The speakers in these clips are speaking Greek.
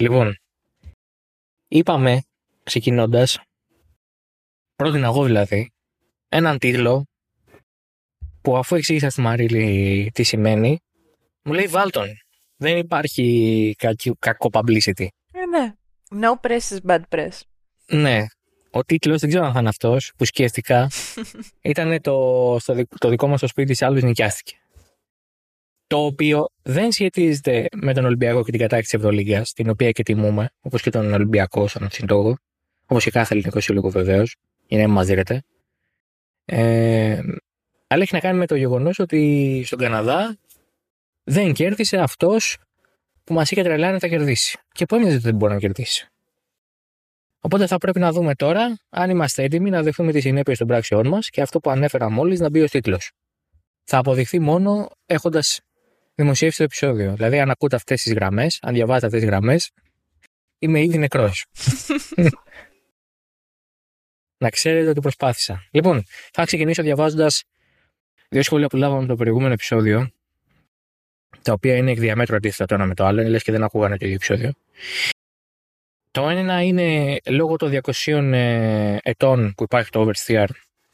Λοιπόν, είπαμε ξεκινώντας, πρότεινα εγώ δηλαδή, έναν τίτλο που αφού εξήγησα στη Μαρίλη τι σημαίνει, μου λέει βάλτον. Δεν υπάρχει κακό publicity. Ναι. No press is bad press. Ναι. Ο τίτλος, δεν ξέρω αν θα είναι αυτός που σκέφτηκα, ήταν το δικό μας το σπίτι της άλλης νοικιάστηκε. Το οποίο δεν σχετίζεται με τον Ολυμπιακό και την κατάκτηση της Ευρωλίγκας, την οποία και τιμούμε, όπως και τον Ολυμπιακό σαν συντόγο, όπως και κάθε ελληνικό σύλλογο βεβαίως, για να μην μας δίνετε. Αλλά έχει να κάνει με το γεγονός ότι στον Καναδά δεν κέρδισε αυτός που μας είχε τρελάνει θα κερδίσει. Και που έμοιαζε ότι δεν μπορεί να κερδίσει. Οπότε θα πρέπει να δούμε τώρα αν είμαστε έτοιμοι να δεχθούμε τις συνέπειες των πράξεών μας και αυτό που ανέφερα μόλις να μπει ως τίτλος. Θα αποδειχθεί μόνο έχοντας δημοσιεύσει το επεισόδιο. Δηλαδή, αν ακούτε αυτές τις γραμμές, αν διαβάζετε αυτές τις γραμμές, είμαι ήδη νεκρός. Να ξέρετε ότι προσπάθησα. Λοιπόν, θα ξεκινήσω διαβάζοντας 2 σχόλια που λάβαμε από το προηγούμενο επεισόδιο, τα οποία είναι εκ διαμέτρου αντίθετα το ένα με το άλλο, λες και δεν ακούγανε το ίδιο επεισόδιο. Το ένα είναι λόγω των 200 ετών που υπάρχει το Oversteer,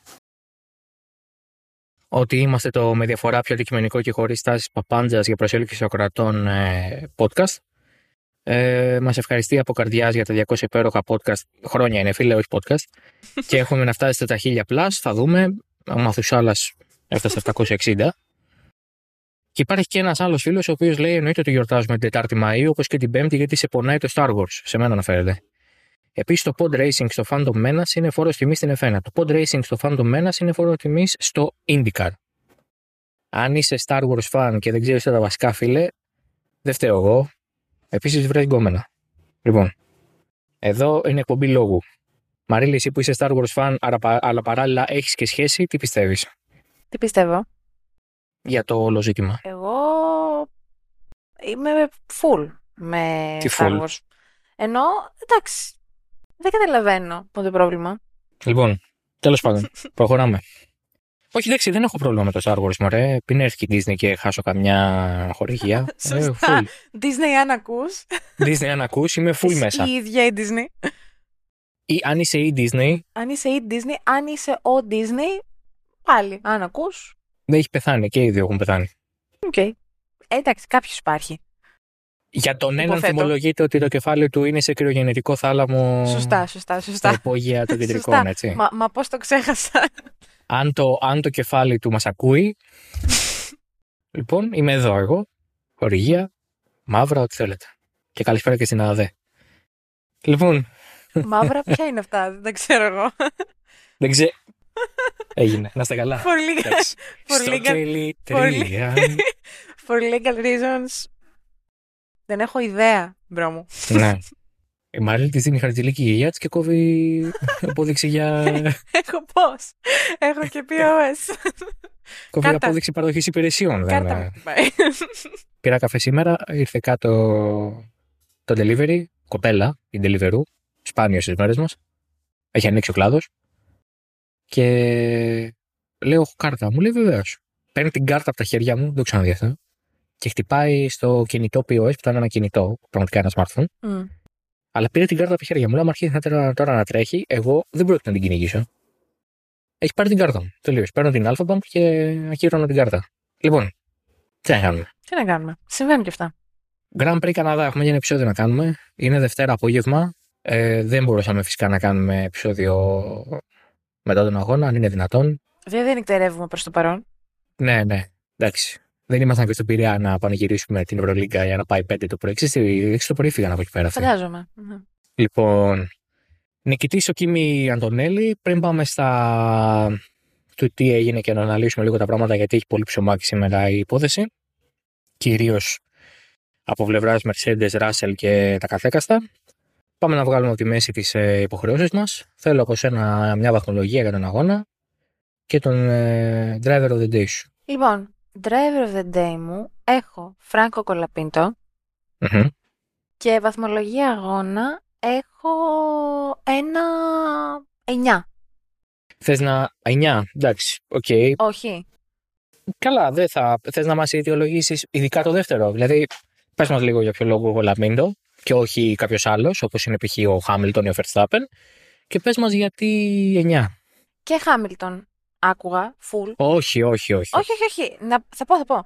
ότι είμαστε το με διαφορά πιο αντικειμενικό και χωρίς τάσεις παπάντζας για προσέλκυση ακροατών podcast. Μας ευχαριστεί από καρδιάς για τα 200 υπέροχα podcast. Χρόνια είναι, φίλε, όχι podcast. Και έχουμε να φτάσει στα 1000+. Θα δούμε. Ο Μαθουσάλας έφτασε στα 760. Και υπάρχει και ένας άλλος φίλος, ο οποίος λέει: εννοείται ότι γιορτάζουμε την 4η Μαΐου, όπως και την 5η, γιατί σε πονάει το Star Wars. Σε μένα αναφέρεται. Επίσης, το Pod Racing στο Phantom Menace είναι φόρος τιμής στην F1. Το Pod Racing στο Phantom Menace είναι φόρος τιμής στο IndyCar. Αν είσαι Star Wars fan και δεν ξέρεις τα βασικά, φίλε, δεν φταίω εγώ. Επίσης, βρες γκόμενα. Λοιπόν, εδώ είναι εκπομπή λόγου. Μαρίλη, εσύ που είσαι Star Wars fan, αλλά παράλληλα έχεις και σχέση, τι πιστεύεις? Τι πιστεύω? Για το όλο ζήτημα. Εγώ είμαι full με Τι Star full? Wars. Ενώ, εντάξει, δεν καταλαβαίνω πού είναι το πρόβλημα. Λοιπόν, τέλος πάντων, προχωράμε. Όχι, εντάξει, δεν έχω πρόβλημα με το Star Wars, μωρέ. Πριν έρθει η Disney και χάσω καμιά χορηγία. Σωστά. Disney αν ακούς. Disney αν ακούς, είμαι full μέσα. Η ίδια η Disney. Ή αν είσαι η Disney. Αν είσαι η Disney, αν είσαι ο Disney, πάλι, αν ακούς. Δεν έχει πεθάνει, και οι δύο έχουν πεθάνει. Οκ. Εντάξει, κάποιος υπάρχει. Για τον έναν Υποθέτω. θυμολογείται ότι το κεφάλι του είναι σε κρυογεννητικό θάλαμο. Σωστά. Στα υπόγεια των κεντρικών, Σωστά. έτσι. Μα πώς το ξέχασα. Αν το κεφάλι του μας ακούει. Λοιπόν, είμαι εδώ εγώ. Χορηγία, μαύρα, ό,τι θέλετε. Και καλησπέρα και στην ΑΔΕ. Λοιπόν. Μαύρα, ποια είναι αυτά, δεν ξέρω εγώ. Δεν ξέρω. Έγινε, να είστε καλά. For legal reasons. Δεν έχω ιδέα, μπρο μου. Ναι. Η Μαρίλη της δίνει χαρτζηλίκι η γιαγιά της και κόβει απόδειξη για... Έχω πώς. Έχω και POS. Κόβει απόδειξη παραδοχής υπηρεσιών. Κάρτα μου πάει. Πήρα καφέ σήμερα, ήρθε κάτω το delivery, κοπέλα, η Deliveroo, σπάνιο στις μέρες μας. Έχει ανοίξει ο κλάδος. Και λέω, έχω κάρτα. Μου λέει βεβαίως. Παίρνει την κάρτα από τα χέρια μου, δεν το ξαναδεί αυτό. Και χτυπάει στο κινητό POS, που ήταν ένα κινητό, πραγματικά ένα smartphone. Αλλά πήρε την κάρτα από τα χέρια μου. Λέω, αν αρχίσει τώρα να τρέχει, εγώ δεν πρόκειται να την κυνηγήσω. Έχει πάρει την κάρτα μου. Τελείως. Παίρνω την Alpha Bank και ακύρωνω την κάρτα. Λοιπόν, τι να κάνουμε. Τι να κάνουμε. Συμβαίνουν και αυτά. Grand Prix Καναδά, έχουμε για ένα επεισόδιο να κάνουμε. Είναι Δευτέρα απόγευμα. Δεν μπορούσαμε φυσικά να κάνουμε επεισόδιο μετά τον αγώνα, αν είναι δυνατόν. Δεν νυχτερεύουμε προς το παρόν. Ναι. Εντάξει. Δεν ήμασταν και στο Πειραιά να πανηγυρίσουμε την Ευρωλίγκα για να πάει 5 το πρωί. Ξέρεις, το πρωί φύγαν από εκεί πέρα. Φαντάζομαι. Λοιπόν, νικητής ο Κίμι Αντωνέλη. Πριν πάμε του τι έγινε και να αναλύσουμε λίγο τα πράγματα, γιατί έχει πολύ ψωμάκι σήμερα η υπόθεση. Κυρίως από πλευράς Mercedes, Russell και τα καθέκαστα. Πάμε να βγάλουμε από τη μέση τις υποχρεώσεις μας. Θέλω από σένα μια βαθμολογία για τον αγώνα και τον driver of the day σου. Λοιπόν, driver of the day μου έχω Φράνκο Κολαπίντο και βαθμολογία αγώνα έχω ένα 9. Θες να... 9, εντάξει, οκ. Όχι. Καλά, δεν θα... Θες να μας αιτιολογήσεις ειδικά το δεύτερο. Δηλαδή, πες μας λίγο για ποιο λόγο Κολαπίντο. και όχι κάποιος άλλος, όπως είναι π.χ. ο Χάμιλτον ή ο Verstappen. Και πες μας γιατί 9. Και Χάμιλτον άκουγα, full. Όχι. Όχι. Θα πω.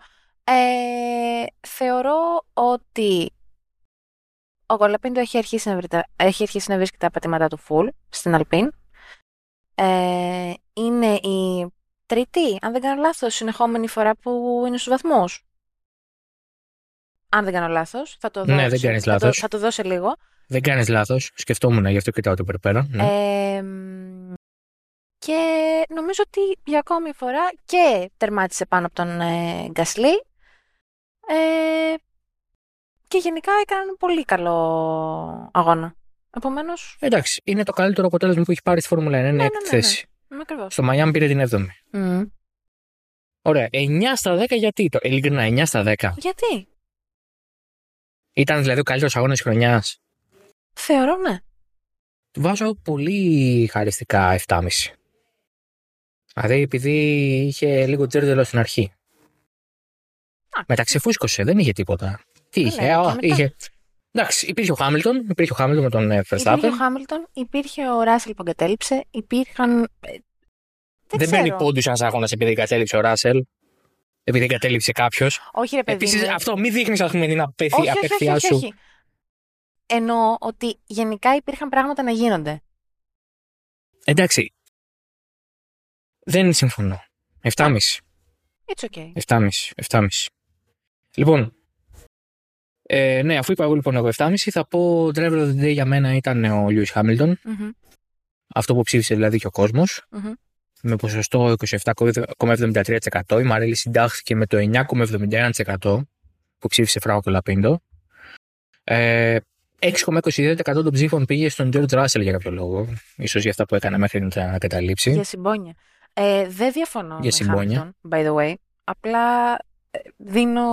Θεωρώ ότι ο Κολαπίντο έχει αρχίσει να βρίσκει τα πατήματά του full στην Αλπίν. Είναι η τρίτη, αν δεν κάνω λάθος, συνεχόμενη φορά που είναι στους βαθμούς. Αν δεν κάνω λάθος, θα το δω. Ναι, δεν κάνεις λάθος. Θα το δω σε λίγο. Δεν κάνεις λάθος. Σκεφτόμουν, γι' αυτό κοιτάω το περπέρα. Ναι. Και νομίζω ότι για ακόμη φορά και τερμάτισε πάνω από τον Γκασλί. Και γενικά έκαναν πολύ καλό αγώνα. Επομένως. Εντάξει, είναι το καλύτερο αποτέλεσμα που έχει πάρει στη Φόρμουλα 1. Είναι έκτη θέση. Ακριβώς. Στο Μαϊάμι πήρε την 7η. Ωραία. 9 στα 10 γιατί το. Ειλικρινά, 9 στα 10. Γιατί? Ήταν δηλαδή ο καλύτερος αγώνας της χρονιάς. Θεωρώ ναι. Του βάζω πολύ χαριστικά 7,5. Δηλαδή επειδή είχε λίγο τζέρτζελο στην αρχή. Μετά ξεφούσκωσε, δεν είχε τίποτα. Τι είχε. Εντάξει, υπήρχε ο Χάμιλτον με τον Verstappen. Υπήρχε ο Ράσελ που εγκατέλειψε. Υπήρχαν. Δεν παίρνει πόντους ένας αγώνας επειδή εγκατέλειψε ο Ράσελ. Επειδή εγκατέλειψε κάποιος. Όχι, ρε παιδί. Επίσης, αυτό μην δείχνεις την απέχθειά σου. Όχι. Εννοώ ότι γενικά υπήρχαν πράγματα να γίνονται. Εντάξει. Δεν συμφωνώ. 7,5. It's okay. 7,5. Λοιπόν. Ναι, αφού είπα εγώ λοιπόν εγώ 7,5, θα πω driver of the day για μένα ήταν ο Lewis Hamilton. Αυτό που ψήφισε δηλαδή και ο κόσμος. Με ποσοστό 27,73%. Η Μαρέλη συντάχθηκε με το 9,71% που ψήφισε Φράγκο Λαπίντο. 6,22% των ψήφων πήγε στον George Russell για κάποιο λόγο. Ίσως για αυτά που έκανε μέχρι να καταλήψει. Για συμπόνια. Δεν διαφωνώ για συμπόνια. Hamilton, by the way. Απλά δίνω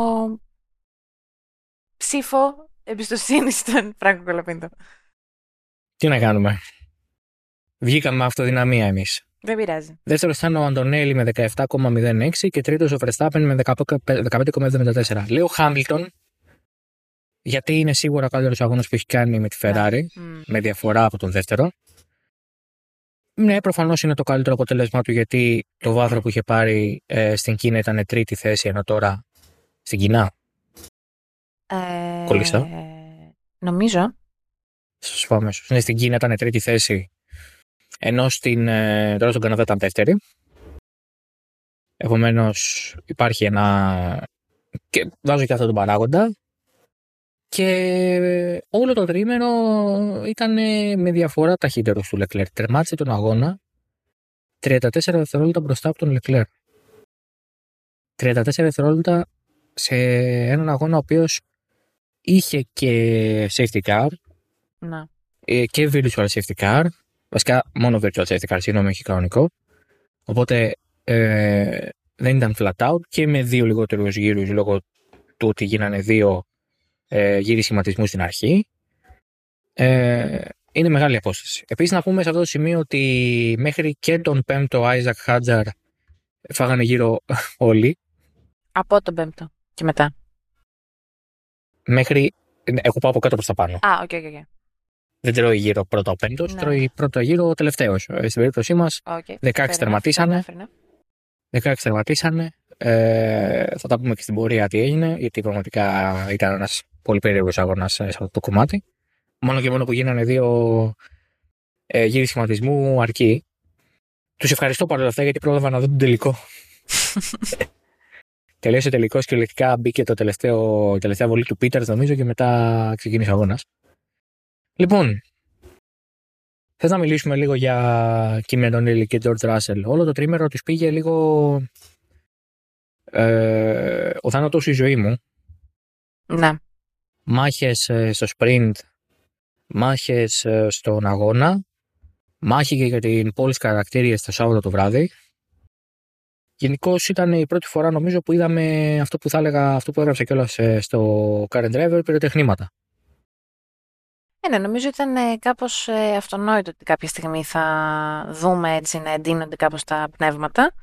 ψήφο εμπιστοσύνη στον Φράγκο Λαπίντο. Τι να κάνουμε. Βγήκαμε με αυτοδυναμία εμείς. Δεν πειράζει. Δεύτερος ήταν ο Αντωνέλη με 17,06 και τρίτος ο Verstappen με 15,74. Λέω Hamilton γιατί είναι σίγουρα ο καλύτερος αγώνας που έχει κάνει με τη Ferrari, με διαφορά από τον δεύτερο. Ναι, προφανώς είναι το καλύτερο αποτέλεσμα του γιατί το βάθρο που είχε πάρει στην Κίνα ήταν τρίτη θέση, ενώ τώρα στην Κίνα. Κολλήσα. Νομίζω. Σας πω αμέσως. Ναι, στην Κίνα ήταν τρίτη θέση, ενώ τώρα στον Καναδά ήταν δεύτερη. Επομένως υπάρχει ένα. Και βάζω και αυτό τον παράγοντα. Και όλο το τρίμηνο ήταν με διαφορά ταχύτερος του Leclerc. Τερμάτισε τον αγώνα 34 δευτερόλεπτα μπροστά από τον Leclerc. 34 δευτερόλεπτα σε έναν αγώνα ο οποίος είχε και safety car και virtual safety car. Βασικά μόνο virtual safety car, συγγνώμη, έχει κανονικό. Οπότε δεν ήταν flat out και με δύο λιγότερους γύρους λόγω του ότι γίνανε δύο γύρι σχηματισμού στην αρχή. Είναι μεγάλη απόσταση. Επίσης να πούμε σε αυτό το σημείο ότι μέχρι και τον πέμπτο Isaac Hadjar φάγανε γύρω όλοι. Από τον πέμπτο και μετά. Μέχρι. Εγώ πάω από κάτω προς τα πάνω. Οκ. Δεν τρώει γύρω πρώτο ο πέμπτος, τρώει πρώτο γύρο ο τελευταίος. Στην περίπτωσή μας 16 τερματίσανε. 16 τερματίσανε. Θα τα πούμε και στην πορεία τι έγινε, γιατί πραγματικά ήταν ένας πολύ περίεργος αγώνας σε αυτό το κομμάτι. Μόνο και μόνο που γίνανε δύο γύρι σχηματισμού αρκεί. Τους ευχαριστώ παρόλα αυτά γιατί πρόλαβα να δω τον τελικό. Τελείωσε ο τελικός και κυριολεκτικά μπήκε η τελευταία βολή του Πίτερς νομίζω και μετά ξεκίνησε ο αγώνας. Λοιπόν, θες να μιλήσουμε λίγο για Kimi Antonelli και George Russell. Όλο το τρίμερο τους πήγε λίγο ο θάνατος η ζωή μου. Ναι. Μάχες στο sprint, μάχες στον αγώνα, μάχη και για την πόλη χαρακτήριες το Σάββατο το βράδυ. Γενικώς ήταν η πρώτη φορά νομίζω που είδαμε αυτό που θα έλεγα, αυτό που έγραψε κιόλας στο Current Driver, πυροτεχνήματα. Ναι, νομίζω ήταν κάπως αυτονόητο ότι κάποια στιγμή θα δούμε έτσι να εντείνονται κάπως τα πνεύματα.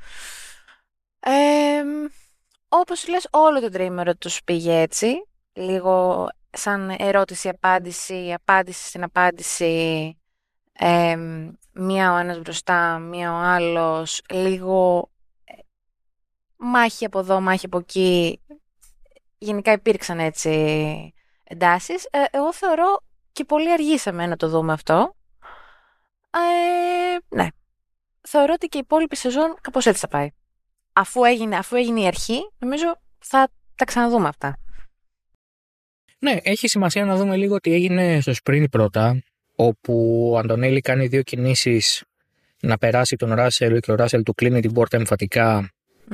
Όπως λες, όλο το τρίμερο τους πήγε έτσι, λίγο σαν ερώτηση-απάντηση, απάντηση στην απάντηση, μία ο ένας μπροστά, μία ο άλλος, λίγο μάχη από εδώ, μάχη από εκεί. Γενικά υπήρξαν έτσι εντάσεις. Εγώ θεωρώ και πολύ αργήσαμε να το δούμε αυτό. Ναι. Θεωρώ ότι και η υπόλοιπη σεζόν κάπως έτσι θα πάει. Αφού έγινε η αρχή, νομίζω θα τα ξαναδούμε αυτά. Ναι, έχει σημασία να δούμε λίγο τι έγινε στο sprint πρώτα, όπου ο Αντωνέλη κάνει 2 κινήσεις να περάσει τον Ράσελ και ο Ράσελ του κλείνει την πόρτα εμφατικά.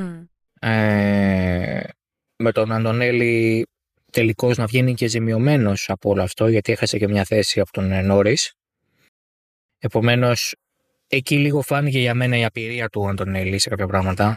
Με τον Αντωνέλη τελικώς να βγαίνει και ζημιωμένος από όλο αυτό, γιατί έχασε και μια θέση από τον Νόρις. Επομένως, εκεί λίγο φάνηκε για μένα η απειρία του Αντωνέλη σε κάποια πράγματα.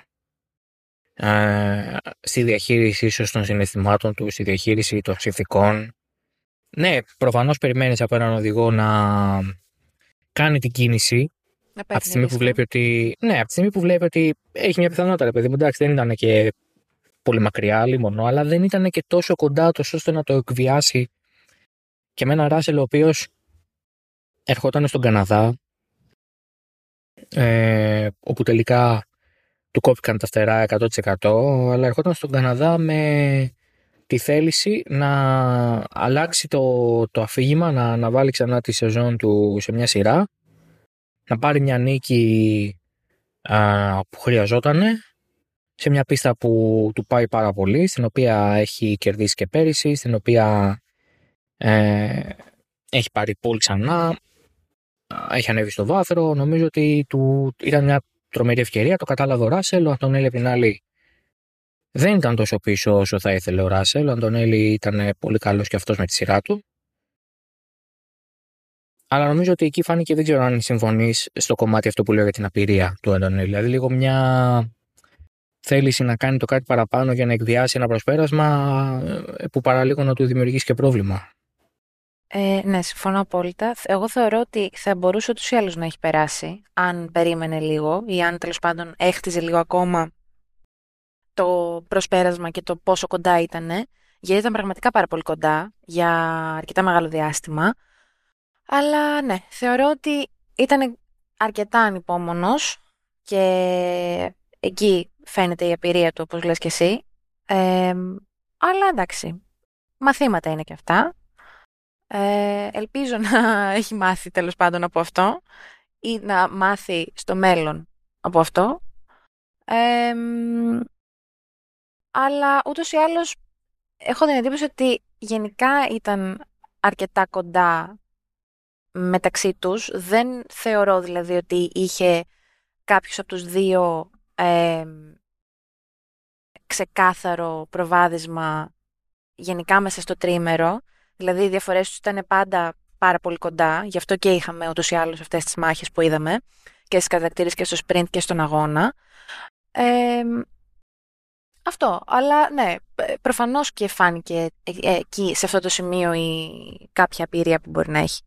Στη διαχείριση ίσως των συναισθημάτων του, στη διαχείριση των συνθηκών. Ναι, προφανώς περιμένεις από έναν οδηγό να κάνει την κίνηση από τη στιγμή που βλέπει ότι, από τη στιγμή που βλέπει ότι έχει μια πιθανότητα, ρε παιδί μου, εντάξει, δεν ήταν και πολύ μακριά, λίμωνο, αλλά δεν ήταν και τόσο κοντά τόσο ώστε να το εκβιάσει. Και με έναν Ράσελ ο οποίος ερχόταν στον Καναδά, όπου τελικά του κόπηκαν τα φτερά 100%, αλλά ερχόταν στον Καναδά με τη θέληση να αλλάξει το αφήγημα, να βάλει ξανά τη σεζόν του σε μια σειρά, να πάρει μια νίκη που χρειαζότανε, σε μια πίστα που του πάει πάρα πολύ, στην οποία έχει κερδίσει και πέρυσι, στην οποία έχει πάρει πόλη ξανά, έχει ανέβει στο βάθρο. Νομίζω ότι ήταν μια τρομερή ευκαιρία, το κατάλαβε ο Ράσελ. Ο Αντωνέλη απ' την άλλη δεν ήταν τόσο πίσω όσο θα ήθελε ο Ράσελ. Ο Αντωνέλη ήταν πολύ καλός και αυτός με τη σειρά του. Αλλά νομίζω ότι εκεί φάνηκε, δεν ξέρω αν συμφωνείς στο κομμάτι αυτό που λέω για την απειρία του Αντωνέλη. Δηλαδή λίγο μια θέληση να κάνει το κάτι παραπάνω για να εκβιάσει ένα προσπέρασμα που παραλίγο να του δημιουργήσει και πρόβλημα. Ναι, συμφωνώ απόλυτα. Εγώ θεωρώ ότι θα μπορούσε ούτως ή άλλως να έχει περάσει, αν περίμενε λίγο ή αν τέλος πάντων έχτιζε λίγο ακόμα το προσπέρασμα και το πόσο κοντά ήτανε, γιατί ήταν πραγματικά πάρα πολύ κοντά για αρκετά μεγάλο διάστημα. Αλλά ναι, θεωρώ ότι ήταν αρκετά ανυπόμονος και εκεί φαίνεται η απειρία του, όπως λες και εσύ. Αλλά εντάξει, μαθήματα είναι και αυτά. Ελπίζω να έχει μάθει τέλος πάντων από αυτό ή να μάθει στο μέλλον από αυτό. Αλλά ούτως ή άλλως έχω την εντύπωση ότι γενικά ήταν αρκετά κοντά μεταξύ τους. Δεν θεωρώ δηλαδή ότι είχε κάποιος από τους δύο ξεκάθαρο προβάδισμα γενικά μέσα στο τρίμερο. Δηλαδή οι διαφορές τους ήταν πάντα πάρα πολύ κοντά, γι' αυτό και είχαμε ούτως ή άλλως αυτές τις μάχες που είδαμε και στις κατακτήρες και στο sprint και στον αγώνα. Αυτό, αλλά ναι, προφανώς και φάνηκε εκεί σε αυτό το σημείο η κάποια απειρία που μπορεί να έχει.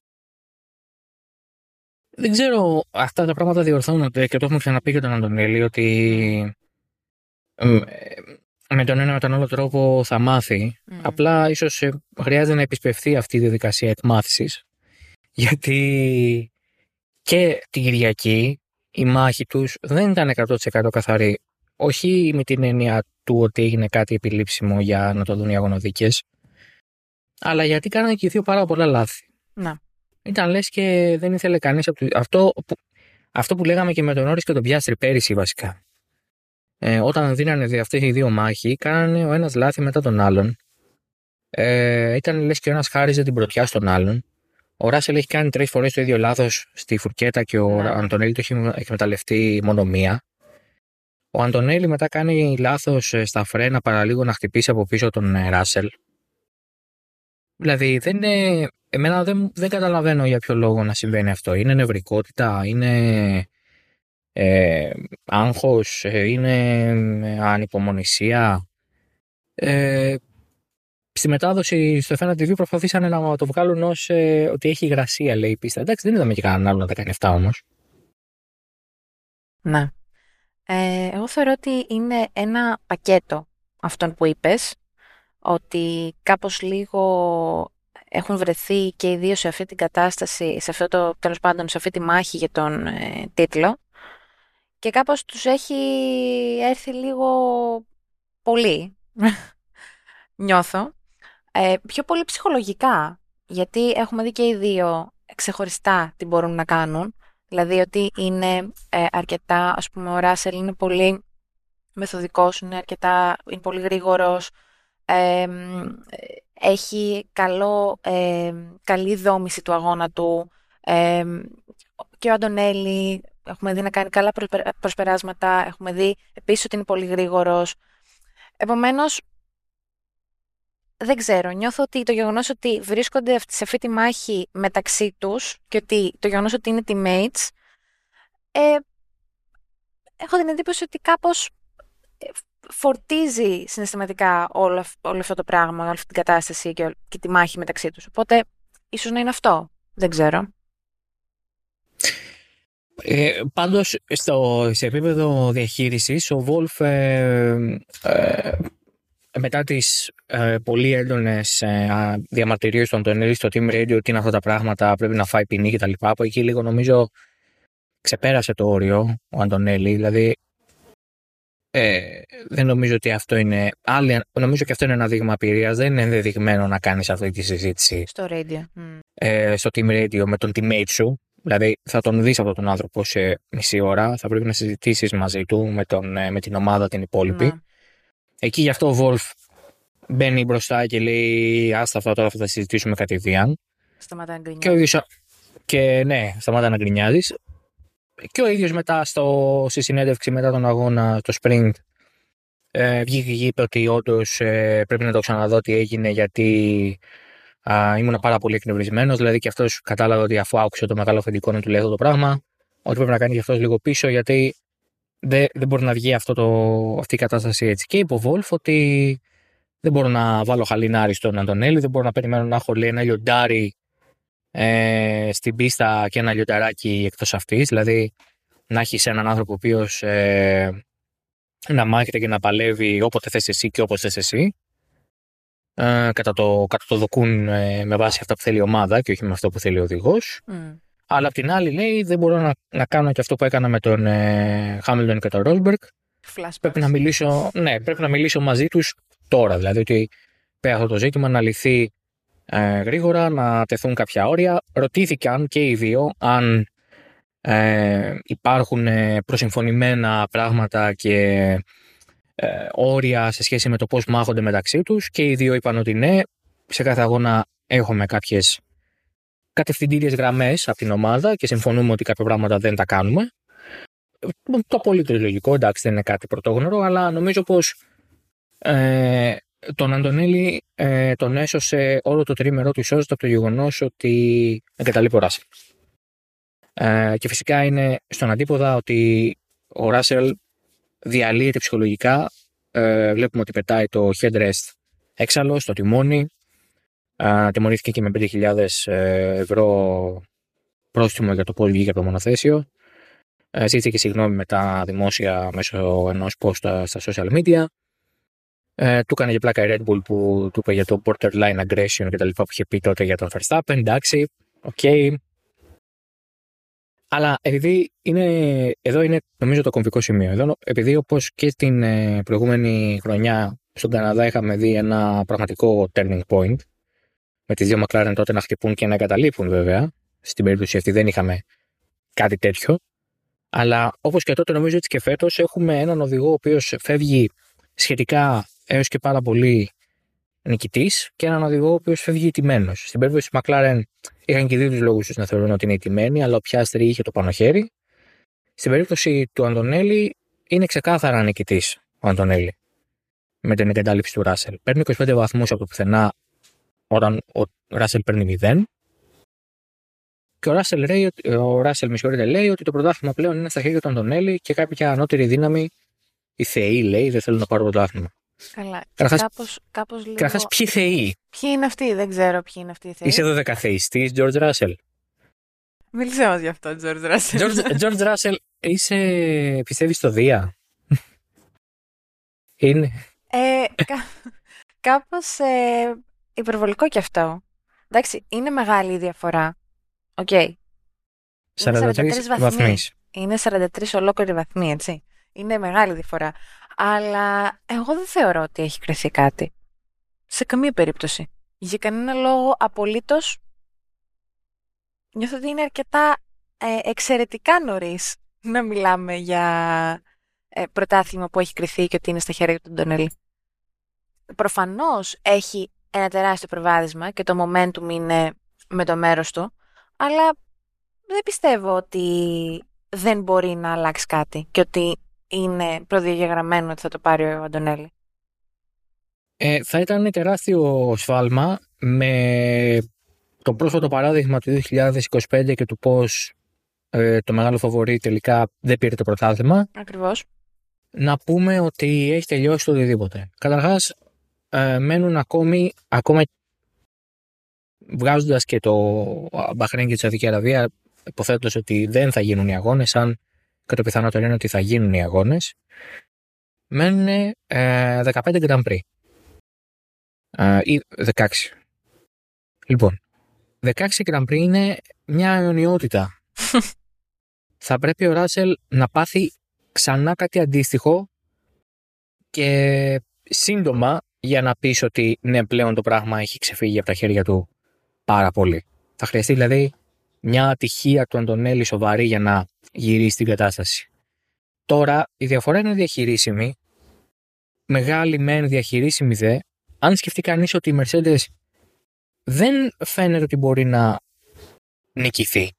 Δεν ξέρω, αυτά τα πράγματα διορθώνονται και το έχουμε ξαναπεί για τον Αντωνέλη ότι με τον ένα με τον άλλο τρόπο θα μάθει. Απλά ίσως χρειάζεται να επισπευθεί αυτή η διαδικασία εκμάθησης. Γιατί και την Κυριακή η μάχη τους δεν ήταν 100% καθαρή. Όχι με την έννοια του ότι έγινε κάτι επιλήψιμο για να το δουν οι αγωνοδίκες, αλλά γιατί κάνανε και οι δύο πάρα πολλά λάθη. Να. Ήταν λες και δεν ήθελε κανείς αυτό που λέγαμε και με τον Νόρις και τον Πιάστρι πέρυσι βασικά. Όταν δίνανε αυτές οι δύο μάχοι, κάνανε ο ένας λάθη μετά τον άλλον. Ήταν λες και ο ένας χάριζε την πρωτιά στον άλλον. Ο Ράσελ έχει κάνει 3 φορές το ίδιο λάθος στη φουρκέτα και ο Αντωνέλη το έχει εκμεταλλευτεί μόνο μία. Ο Αντωνέλη μετά κάνει λάθος στα φρένα παραλίγο να χτυπήσει από πίσω τον Ράσελ. Δηλαδή εμένα δεν καταλαβαίνω για ποιο λόγο να συμβαίνει αυτό. Είναι νευρικότητα, είναι άγχος, είναι ανυπομονησία. Στη μετάδοση στο F1 TV προσπαθήσανε να το βγάλουν ως ότι έχει υγρασία, λέει η πίστα. Εντάξει, δεν είδαμε και κανέναν άλλο να τα κάνει αυτά όμως. Ναι. Εγώ θεωρώ ότι είναι ένα πακέτο αυτόν που είπες, ότι κάπως λίγο έχουν βρεθεί και οι δύο σε αυτή την κατάσταση, σε αυτό το, τέλος πάντων, σε αυτή τη μάχη για τον τίτλο και κάπως τους έχει έρθει λίγο πολύ, νιώθω, πιο πολύ ψυχολογικά, γιατί έχουμε δει και οι δύο ξεχωριστά τι μπορούν να κάνουν, δηλαδή ότι είναι αρκετά, ας πούμε ο Ράσελ είναι πολύ μεθοδικός, είναι πολύ γρήγορος, έχει καλή δόμηση του αγώνα του, και ο Αντωνέλη έχουμε δει να κάνει καλά προσπεράσματα, έχουμε δει επίσης ότι είναι πολύ γρήγορος. Επομένως, δεν ξέρω, νιώθω ότι το γεγονός ότι βρίσκονται σε αυτή τη μάχη μεταξύ τους και ότι το γεγονός ότι είναι teammates, έχω την εντύπωση ότι κάπως φορτίζει συναισθηματικά όλο αυτό το πράγμα, όλη αυτή την κατάσταση και τη μάχη μεταξύ τους. Οπότε, ίσως να είναι αυτό. Δεν ξέρω. Πάντως, σε επίπεδο διαχείρισης, ο Wolf μετά τις πολύ έντονες διαμαρτυρίες του Αντωνέλη στο Team Radio ότι είναι αυτά τα πράγματα, πρέπει να φάει ποινή κτλ. Από εκεί λίγο νομίζω ξεπέρασε το όριο ο Αντωνέλη. Δηλαδή, δεν νομίζω ότι αυτό είναι. Νομίζω και αυτό είναι ένα δείγμα απειρίας. Δεν είναι ενδεδειγμένο να κάνεις αυτή τη συζήτηση στο radio. Στο Team Radio με τον teammate σου. Δηλαδή, θα τον δεις αυτόν τον άνθρωπο σε μισή ώρα. Θα πρέπει να συζητήσεις μαζί του με την ομάδα την υπόλοιπη. Ναι. Εκεί γι' αυτό ο Wolf μπαίνει μπροστά και λέει: άστα αυτά τώρα, θα τα συζητήσουμε κατηδίαν. Σταματά να γκρινιάζει. Και ο ίδιος. Και ναι, σταματά να γκρινιάζεις. Και ο ίδιος μετά στη συνέντευξη μετά τον αγώνα, το sprint, βγήκε και είπε ότι όντως πρέπει να το ξαναδώ τι έγινε, γιατί ήμουν πάρα πολύ εκνευρισμένος. Δηλαδή και αυτός κατάλαβε ότι αφού άκουσε το μεγάλο αφεντικό να του λέει αυτό το πράγμα, ότι πρέπει να κάνει και αυτός λίγο πίσω, γιατί δεν μπορεί να βγει αυτή η κατάσταση έτσι. Και είπε ο Wolf ότι δεν μπορώ να βάλω χαλινάρι στον Αντωνέλη, δεν μπορώ να περιμένω να έχω, λέει, ένα λιοντάρι στην πίστα και ένα λιονταράκι εκτός αυτής. Δηλαδή να έχεις έναν άνθρωπο ο οποίος να μάχεται και να παλεύει όποτε θες εσύ και όπως θες εσύ, κατά το δοκούν με βάση αυτά που θέλει η ομάδα και όχι με αυτό που θέλει ο οδηγός. Αλλά απ' την άλλη λέει δεν μπορώ να κάνω και αυτό που έκανα με τον Χάμιλτον και τον Ρόσμπεργκ. Πρέπει να μιλήσω μαζί τους τώρα. Δηλαδή ότι πέρα αυτό το ζήτημα να λυθεί γρήγορα, να τεθούν κάποια όρια. Ρωτήθηκαν και οι δύο αν υπάρχουν προσυμφωνημένα πράγματα και όρια σε σχέση με το πώς μάχονται μεταξύ τους, και οι δύο είπαν ότι ναι, σε κάθε αγώνα έχουμε κάποιες κατευθυντήριες γραμμές από την ομάδα και συμφωνούμε ότι κάποια πράγματα δεν τα κάνουμε. Το απολύτως λογικό, εντάξει, δεν είναι κάτι πρωτόγνωρο, αλλά νομίζω πως τον Αντωνέλη τον έσωσε, όλο το τρίμερο του σώζεται από το γεγονός ότι εγκαταλείπει ο Ράσελ. Και φυσικά είναι στον αντίποδα ότι ο Ράσελ διαλύεται ψυχολογικά. Βλέπουμε ότι πετάει το headrest έξαλλο στο τιμόνι. Τιμωρήθηκε και με 5.000 ευρώ πρόστιμο για το πώς βγήκε από το μονοθέσιο. Ζήτησε και συγγνώμη μετά δημόσια μέσω ενός post στα social media. Του έκανε και πλάκα η Red Bull που του είπε για το borderline aggression και τα λοιπά που είχε πει τότε για τον Verstappen. Εντάξει, οκ. Αλλά επειδή εδώ είναι νομίζω το κομβικό σημείο. Εδώ, επειδή όπως και την προηγούμενη χρονιά στον Καναδά είχαμε δει ένα πραγματικό turning point, με τις δύο McLaren τότε να χτυπούν και να εγκαταλείπουν βέβαια. Στην περίπτωση αυτή δεν είχαμε κάτι τέτοιο. Αλλά όπως και τότε νομίζω έτσι και φέτος έχουμε έναν οδηγό ο οποίος φεύγει σχετικά έως και πάρα πολύ νικητής και έναν οδηγό ο οποίος φεύγει τιμένος. Στην περίπτωση της McLaren είχαν και δύο τους λόγους τους να θεωρούν ότι είναι τιμένοι, αλλά ο Πιάστρι είχε το πάνω χέρι. Στην περίπτωση του Αντωνέλη είναι ξεκάθαρα νικητής ο Αντωνέλη με την εγκατάλειψη του Ράσελ. Παίρνει 25 βαθμούς από το πουθενά όταν ο Ράσελ παίρνει 0. Και ο Ράσελ λέει ότι το πρωτάθλημα πλέον είναι στα χέρια του Αντωνέλη και κάποια ανώτερη δύναμη, οι θεοί, λέει, δεν θέλουν να πάρουν πρωτάθλημα. Καλά. Κάπως λίγο. Καταρχάς, ποιοι θεοί? Ποιοι είναι αυτοί, δεν ξέρω ποιοι είναι αυτοί οι θεοί. Είσαι 12θεϊστής, George Russell. Μίλησέ μας γι' αυτό, George Russell. George Russell, πιστεύεις στο Δία? Είναι. κάπως υπερβολικό κι αυτό. Εντάξει, είναι μεγάλη η διαφορά. Οκ. Okay. 43 βαθμοί. Είναι 43 ολόκληροι βαθμοί, έτσι. Είναι μεγάλη διαφορά. Αλλά εγώ δεν θεωρώ ότι έχει κρυθεί κάτι. Σε καμία περίπτωση. Για κανένα λόγο απολύτως. Νιώθω ότι είναι αρκετά εξαιρετικά νωρίς να μιλάμε για πρωτάθλημα που έχει κρυθεί και ότι είναι στα χέρια του Αντωνέλη. Προφανώς έχει ένα τεράστιο προβάδισμα και το momentum είναι με το μέρος του, αλλά δεν πιστεύω ότι δεν μπορεί να αλλάξει κάτι και ότι είναι προδιαγεγραμμένο ότι θα το πάρει ο Αντωνέλη. Θα ήταν τεράστιο σφάλμα με το πρόσφατο παράδειγμα του 2025 και του πώς το μεγάλο φαβορί τελικά δεν πήρε το πρωτάθλημα. Ακριβώς. Να πούμε ότι έχει τελειώσει το οτιδήποτε. Καταρχάς, μένουν ακόμα βγάζοντας και το Μπαχρέιν και τη Σαουδική Αραβία, υποθέτοντας ότι δεν θα γίνουν οι αγώνες, αν και το πιθανότερο είναι ότι θα γίνουν οι αγώνες, μένουν 15 Grand Prix. Ή 16. Λοιπόν, 16 Grand Prix είναι μια αιωνιότητα. Θα πρέπει ο Ράσελ να πάθει ξανά κάτι αντίστοιχο και σύντομα για να πεις ότι ναι, πλέον το πράγμα έχει ξεφύγει από τα χέρια του πάρα πολύ. Θα χρειαστεί δηλαδή μια ατυχία του Αντωνέλη σοβαρή για να γυρίσει την κατάσταση. Τώρα η διαφορά είναι διαχειρίσιμη. Μεγάλη μεν, διαχειρίσιμη δε. Αν σκεφτεί κανείς ότι η Mercedes δεν φαίνεται ότι μπορεί να νικηθεί.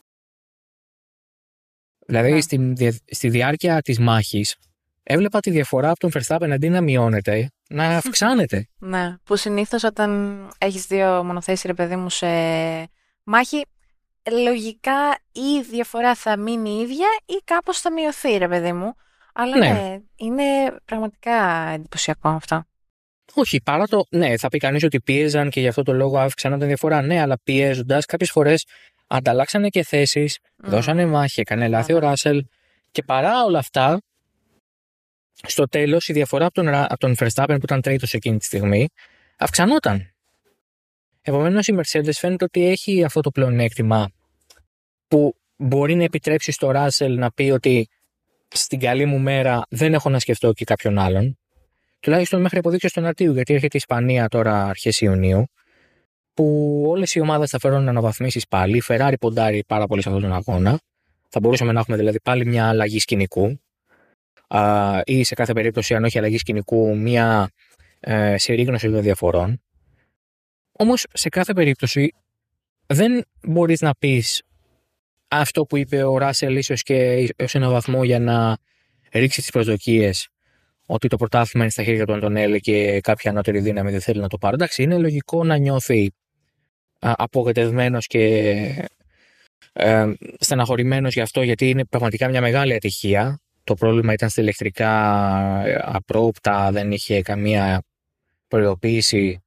Δηλαδή στη διάρκεια της μάχης έβλεπα τη διαφορά από τον Verstappen αντί να μειώνεται, να αυξάνεται. Ναι, που συνήθως όταν έχεις δύο μονοθέσεις, ρε παιδί μου, σε μάχη, λογικά η διαφορά θα μείνει ίδια ή κάπως θα μειωθεί, ρε παιδί μου. Αλλά ναι, είναι πραγματικά εντυπωσιακό αυτό. Όχι, παρά το. Ναι, θα πει κανείς ότι πίεζαν και γι' αυτό το λόγο αύξαναν τη διαφορά. Ναι, αλλά πιέζοντας κάποιες φορές ανταλλάξανε και θέσεις, δώσανε μάχη, έκανε λάθη ο Ράσελ και παρά όλα αυτά, στο τέλος η διαφορά από τον Verstappen που ήταν τρίτος εκείνη τη στιγμή αυξανόταν. Επομένως η Mercedes φαίνεται ότι έχει αυτό το πλεονέκτημα που μπορεί να επιτρέψει στο Ράσελ να πει ότι στην καλή μου μέρα δεν έχω να σκεφτώ και κάποιον άλλον. Τουλάχιστον μέχρι αποδείξεις του Εναρτίου, γιατί έρχεται η Ισπανία τώρα αρχές Ιουνίου, που όλες οι ομάδες θα φέρουν αναβαθμίσεις πάλι. Η Ferrari ποντάρει πάρα πολύ σε αυτόν τον αγώνα. Θα μπορούσαμε να έχουμε δηλαδή πάλι μια αλλαγή σκηνικού. Ή σε κάθε περίπτωση, αν όχι αλλαγή σκηνικού, μια συρρήγνωση των διαφορών. Όμως σε κάθε περίπτωση δεν μπορείς να πεις αυτό που είπε ο Ράσελ ίσως και ως έναν βαθμό για να ρίξει τις προσδοκίες ότι το πρωτάθλημα είναι στα χέρια του Αντωνέλη και κάποια ανώτερη δύναμη δεν θέλει να το πάρει. Εντάξει, είναι λογικό να νιώθει απογοητευμένος και στεναχωρημένος γι' αυτό, γιατί είναι πραγματικά μια μεγάλη ατυχία. Το πρόβλημα ήταν στα ηλεκτρικά, απρόοπτα, δεν είχε καμία προειδοποίηση.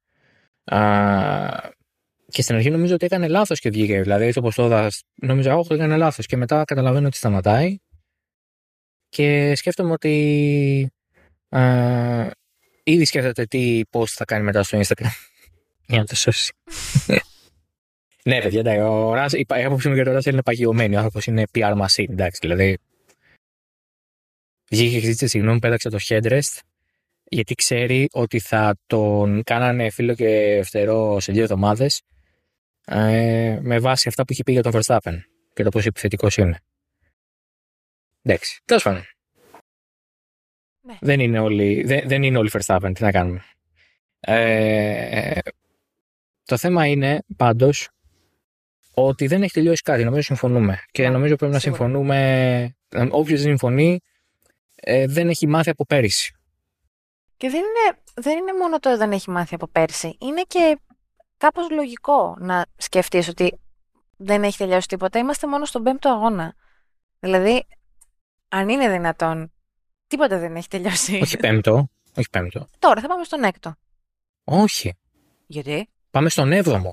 Και στην αρχή νομίζω ότι έκανε λάθος και βγήκε. Δηλαδή, όπως το νομίζω ότι έκανε λάθος. Και μετά καταλαβαίνω ότι σταματάει. Και σκέφτομαι ότι ήδη σκέφτεται τι post θα κάνει μετά στο Instagram για να το σώσει. Ναι, παιδιά, η άποψη μου για τον Ράσελ είναι παγιωμένη. Ο άνθρωπος είναι PR machine, εντάξει, δηλαδή. Βγήκε και ζήτησε συγγνώμη, πέταξε το headrest, γιατί ξέρει ότι θα τον κάνανε φίλο και φτερό σε 2 εβδομάδες με βάση αυτά που είχε πει για τον Verstappen και το πόσο επιθετικός είναι. Εντάξει, τέλος πάντων. Ναι. Δεν είναι όλοι Verstappen, τι να κάνουμε. Το θέμα είναι πάντως ότι δεν έχει τελειώσει κάτι. Νομίζω συμφωνούμε. Και νομίζω πρέπει να συμφωνούμε. Όποιος δεν συμφωνεί δεν έχει μάθει από πέρυσι. Και δεν είναι μόνο το δεν έχει μάθει από πέρυσι. Είναι και κάπως λογικό να σκεφτείς ότι δεν έχει τελειώσει τίποτα. Είμαστε μόνο στον 5ο αγώνα. Δηλαδή, αν είναι δυνατόν, τίποτα δεν έχει τελειώσει. Όχι πέμπτο. Τώρα θα πάμε στον 6ο. Όχι. Γιατί? Πάμε στον 7ο.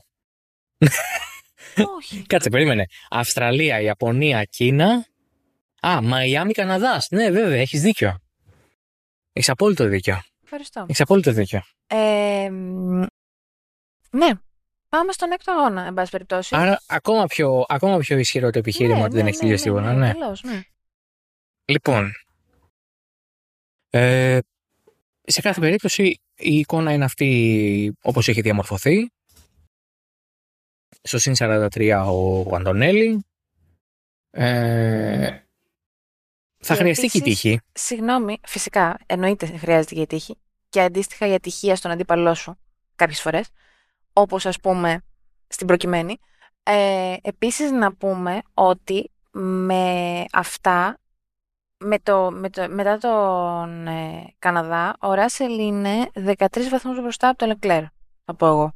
Όχι. Κάτσε, περίμενε. Αυστραλία, Ιαπωνία, Κίνα. Μαϊάμι, Καναδάς. Ναι, βέβαια, έχεις δίκιο. Έχεις απόλυτο δίκιο. Ευχαριστώ. Έχεις απόλυτο δίκιο. Ναι. Πάμε στον έκτο αγώνα, εν πάση περιπτώσει. Άρα ακόμα πιο ισχυρό το επιχείρημα ότι δεν έχει τελειώσει τίποτα. Ναι. Τελώς, ναι. Λοιπόν, σε κάθε περίπτωση η εικόνα είναι αυτή όπως έχει διαμορφωθεί. Στο συν 43 ο Αντωνέλη. Θα χρειαστεί και η τύχη. Συγγνώμη, φυσικά, εννοείται χρειάζεται και η τύχη. Και αντίστοιχα η ατυχία στον αντίπαλό σου κάποιες φορές. Όπως ας πούμε στην προκειμένη. Επίσης να πούμε ότι με αυτά, μετά τον Καναδά, ο Ράσελ είναι 13 βαθμούς μπροστά από τον Λεκλέρ, θα πω εγώ.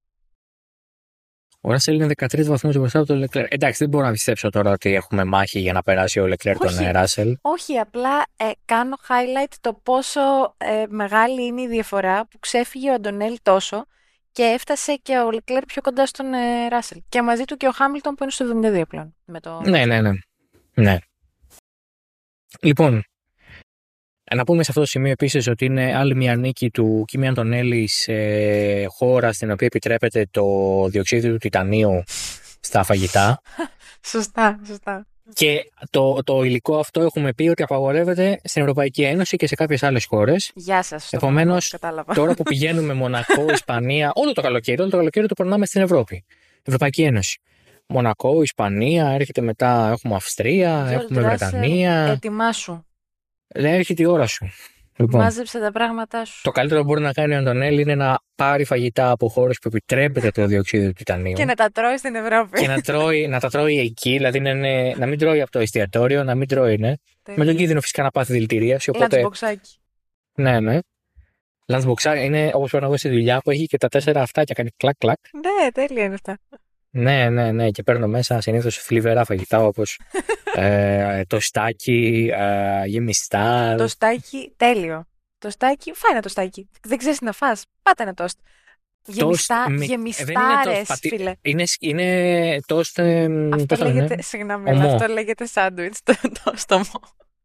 Ο Ράσελ είναι 13 βαθμούς μπροστά από τον Λεκλέρ. Εντάξει, δεν μπορώ να πιστέψω τώρα ότι έχουμε μάχη για να περάσει ο Λεκλέρ τον Ράσελ. Όχι, απλά κάνω highlight το πόσο μεγάλη είναι η διαφορά που ξέφυγε ο Αντωνέλη τόσο και έφτασε και ο Λεκλέρ πιο κοντά στον Ράσελ. Και μαζί του και ο Χάμιλτον που είναι στο 72 πλέον. Ναι. Λοιπόν, να πούμε σε αυτό το σημείο επίσης ότι είναι άλλη μια νίκη του Κίμι Αντωνέλη σε χώρα στην οποία επιτρέπεται το διοξείδιο του τιτανίου στα φαγητά. Σωστά. Και το υλικό αυτό έχουμε πει ότι απαγορεύεται στην Ευρωπαϊκή Ένωση και σε κάποιες άλλες χώρες. Γεια σας. Επομένως, τώρα που πηγαίνουμε Μονακό, Ισπανία, όλο το καλοκαίρι το περνάμε στην Ευρώπη. Ευρωπαϊκή Ένωση. Μονακό, Ισπανία, έρχεται μετά, έχουμε Αυστρία, έχουμε Βρετανία. Ετοιμάσου. Έρχεται η ώρα σου. Λοιπόν, μάζεψε τα πράγματά σου. Το καλύτερο που μπορεί να κάνει ο Αντωνέλη είναι να πάρει φαγητά από χώρες που επιτρέπεται το διοξείδιο του τιτανίου. Και να τα τρώει στην Ευρώπη. Και να τα τρώει εκεί, δηλαδή να μην τρώει από το εστιατόριο, να μην τρώει, ναι. Με τον κίνδυνο φυσικά να πάθει δηλητηρίαση. Λαντσμποξάκι. Ναι. Λαντσμποξάκι είναι όπως παίρνω εγώ στη δουλειά που έχει και τα 4 αυτάκια, κάνει κλακ-κλακ. Ναι, τέλεια είναι αυτά. Ναι, και παίρνω μέσα συνήθως φλιβερά φαγητά όπως τοστάκι, γεμιστά. Τοστάκι, τέλειο. Τοστάκι, φάει ένα τοστάκι. Δεν ξέρεις τι να φας, πάτα ένα τοστ. Γεμιστάρες, φίλε. Είναι τοστ. Αυτό λέγεται, συγγνώμη, αλλά αυτό λέγεται σάντουιτς, το τοστ ομό.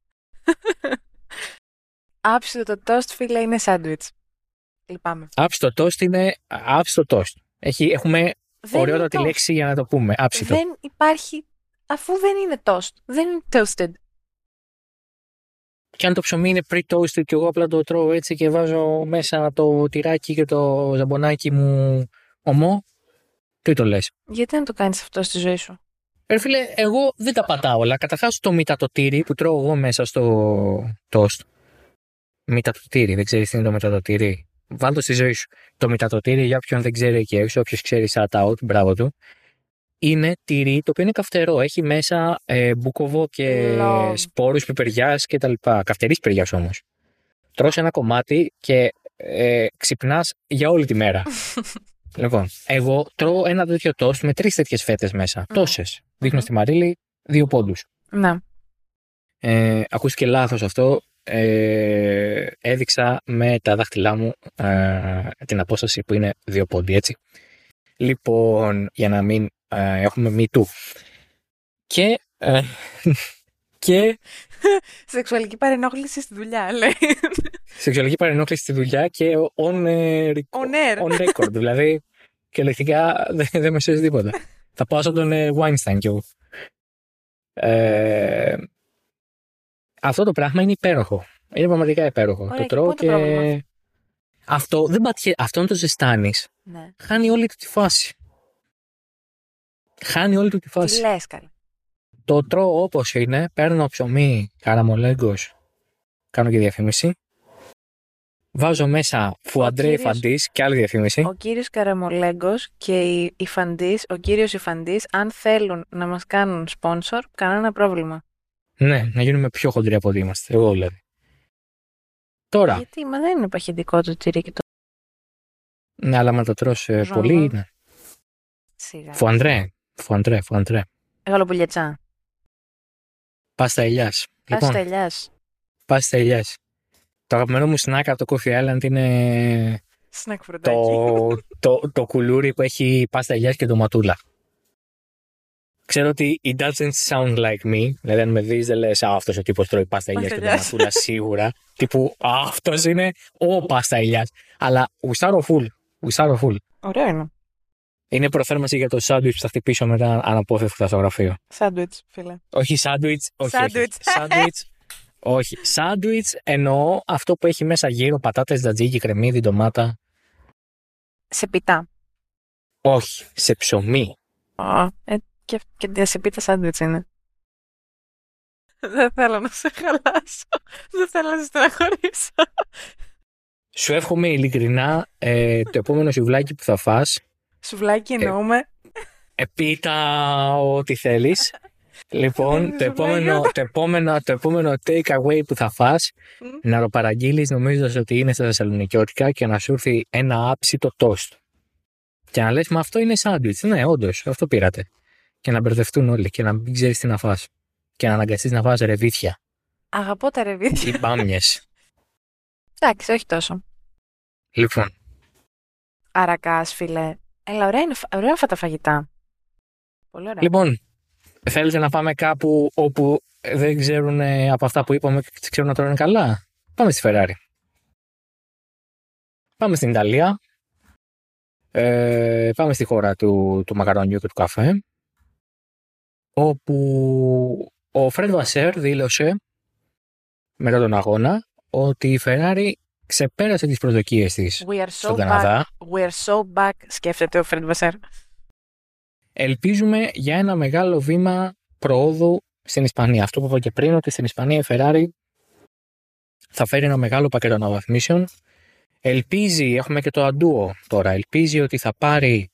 Άψητο το τοστ, φίλε, είναι σάντουιτς. Λυπάμαι. Άψητο τοστ είναι άψητο τοστ. Έχουμε ωραιότατη λέξη για να το πούμε. Άψητο. Δεν υπάρχει, αφού δεν είναι toast. Δεν είναι toasted. Και αν το ψωμί είναι pre-toasted και εγώ απλά το τρώω έτσι και βάζω μέσα το τυράκι και το ζαμπονάκι μου ομό, τι το λες? Γιατί να το κάνεις αυτό στη ζωή σου? Φίλε, εγώ δεν τα πατάω όλα. Καταρχάς το μητατοτήρι που τρώω εγώ μέσα στο toast. Μητατοτήρι, δεν ξέρεις τι είναι το μητατοτήρι? Βάλ' το στη ζωή σου. Το μητατοτήρι, για όποιον δεν ξέρει εκεί έξω, όποιος ξέρει shout out, μπράβο του. Είναι τυρί το οποίο είναι καυτερό. Έχει μέσα μπουκοβό και σπόρους πιπεριάς και τα λοιπά. Καυτερής πιπεριάς όμως. Τρως ένα κομμάτι και ξυπνάς για όλη τη μέρα. Λοιπόν, εγώ τρώω ένα τέτοιο τόστ με 3 τέτοιες φέτες μέσα. Τόσες. Δείχνω στη Μαρίλη 2 πόντους. Ναι. Ακούστηκε λάθος αυτό. Έδειξα με τα δάχτυλά μου την απόσταση που είναι 2 πόντι, έτσι. Λοιπόν, για να μην έχουμε me too. Και σεξουαλική παρενόχληση στη δουλειά, λέει. Σεξουαλική παρενόχληση στη δουλειά και on record. Δηλαδή, και λεκτικά δεν με σώζει τίποτα. Θα πάω σαν τον Weinstein κι εγώ. Αυτό το πράγμα είναι υπέροχο. Είναι πραγματικά υπέροχο. Ωραία, το τρώω και αυτό δεν πατιέ... Αυτό να το ζεστάνεις. Ναι. Χάνει όλη του τη φάση. Τι λες, καλέ? Το τρώω όπως είναι. Παίρνω ψωμί καραμολέγκος. Κάνω και διαφήμιση. Βάζω μέσα φουαντρέ Φαντής και άλλη διαφήμιση. Ο κύριος Καραμολέγκος και η Φαντής, ο κύριος Φαντής, αν θέλουν να μας κάνουν sponsor, κανένα πρόβλημα. Ναι, να γίνουμε πιο χοντροί από ό,τι είμαστε. Εγώ δηλαδή. Τώρα. Γιατί, μα δεν είναι παχυντικό το τυρί και το... Ναι, αλλά με το τρως πολύ είναι. Σιγά. Φουαντρέ. Γαλοπουλιατσά. Πάστα ελιάς. Πάστα ελιάς. Το αγαπημένο μου snack από το Coffee Island είναι το κουλούρι που έχει πάστα ελιάς και ντοματούλα. Ξέρω ότι it doesn't sound like me. Δηλαδή, αν με δεις, δεν λες αυτός ο τύπος τρώει πάστα ηλιάς και ντοματούλα σίγουρα. Τύπου αυτός είναι ο πάστα ηλιάς. Αλλά γουστάρω full. Ωραίο είναι. Είναι προθέρμανση για το σάντουιτς που θα χτυπήσω μετά αναπόφευκτα στο γραφείο. Σάντουιτς, φίλε. Όχι σάντουιτς. Όχι. Σάντουιτς εννοώ αυτό που έχει μέσα γύρω πατάτες, τζατζίκι, κρεμμύδι, ντομάτα. Σε πιτά. Όχι. Σε ψωμί. Και σε πίτα σάντουιτς είναι. Δεν θέλω να σε χαλάσω. Δεν θέλω να σε στεναχωρήσω. Σου εύχομαι ειλικρινά το επόμενο σουβλάκι που θα φας. Σουβλάκι εννοούμε. Πίτα ό,τι θέλεις. Λοιπόν, το επόμενο take away που θα φας, να το παραγγείλεις νομίζοντας ότι είναι στα θεσσαλονικιώτικα και να σου έρθει ένα άψιτο τόστ. Και να λες, μα αυτό είναι σάντουιτς. Ναι, όντως, αυτό πήρατε. Και να μπερδευτούν όλοι και να μην ξέρεις τι να φας. Και να αναγκαστείς να φας ρεβίθια. Αγαπώ τα ρεβίθια. Ή μπάμιες. Εντάξει, όχι τόσο. Λοιπόν. Αρακάς, φίλε. Έλα, ωραία αυτά τα φαγητά. Πολύ ωραία. Λοιπόν, θέλετε να πάμε κάπου όπου δεν ξέρουν από αυτά που είπαμε και ξέρουν να τρώνε καλά? Πάμε στη Φεράρι. Πάμε στην Ιταλία. Πάμε στη χώρα του μακαρονιού και του καφέ. Όπου ο Φρεντ Βασέρ δήλωσε μετά τον αγώνα ότι η Φεράρι ξεπέρασε τις προσδοκίες της στον Καναδά. We are so back, σκέφτεται ο Φρεντ Βασέρ. Ελπίζουμε για ένα μεγάλο βήμα προόδου στην Ισπανία. Αυτό που είπα και πριν, ότι στην Ισπανία η Ferrari θα φέρει ένα μεγάλο πακέτο αναβαθμίσεων. Ελπίζει, έχουμε και το αντούο τώρα, ελπίζει ότι θα πάρει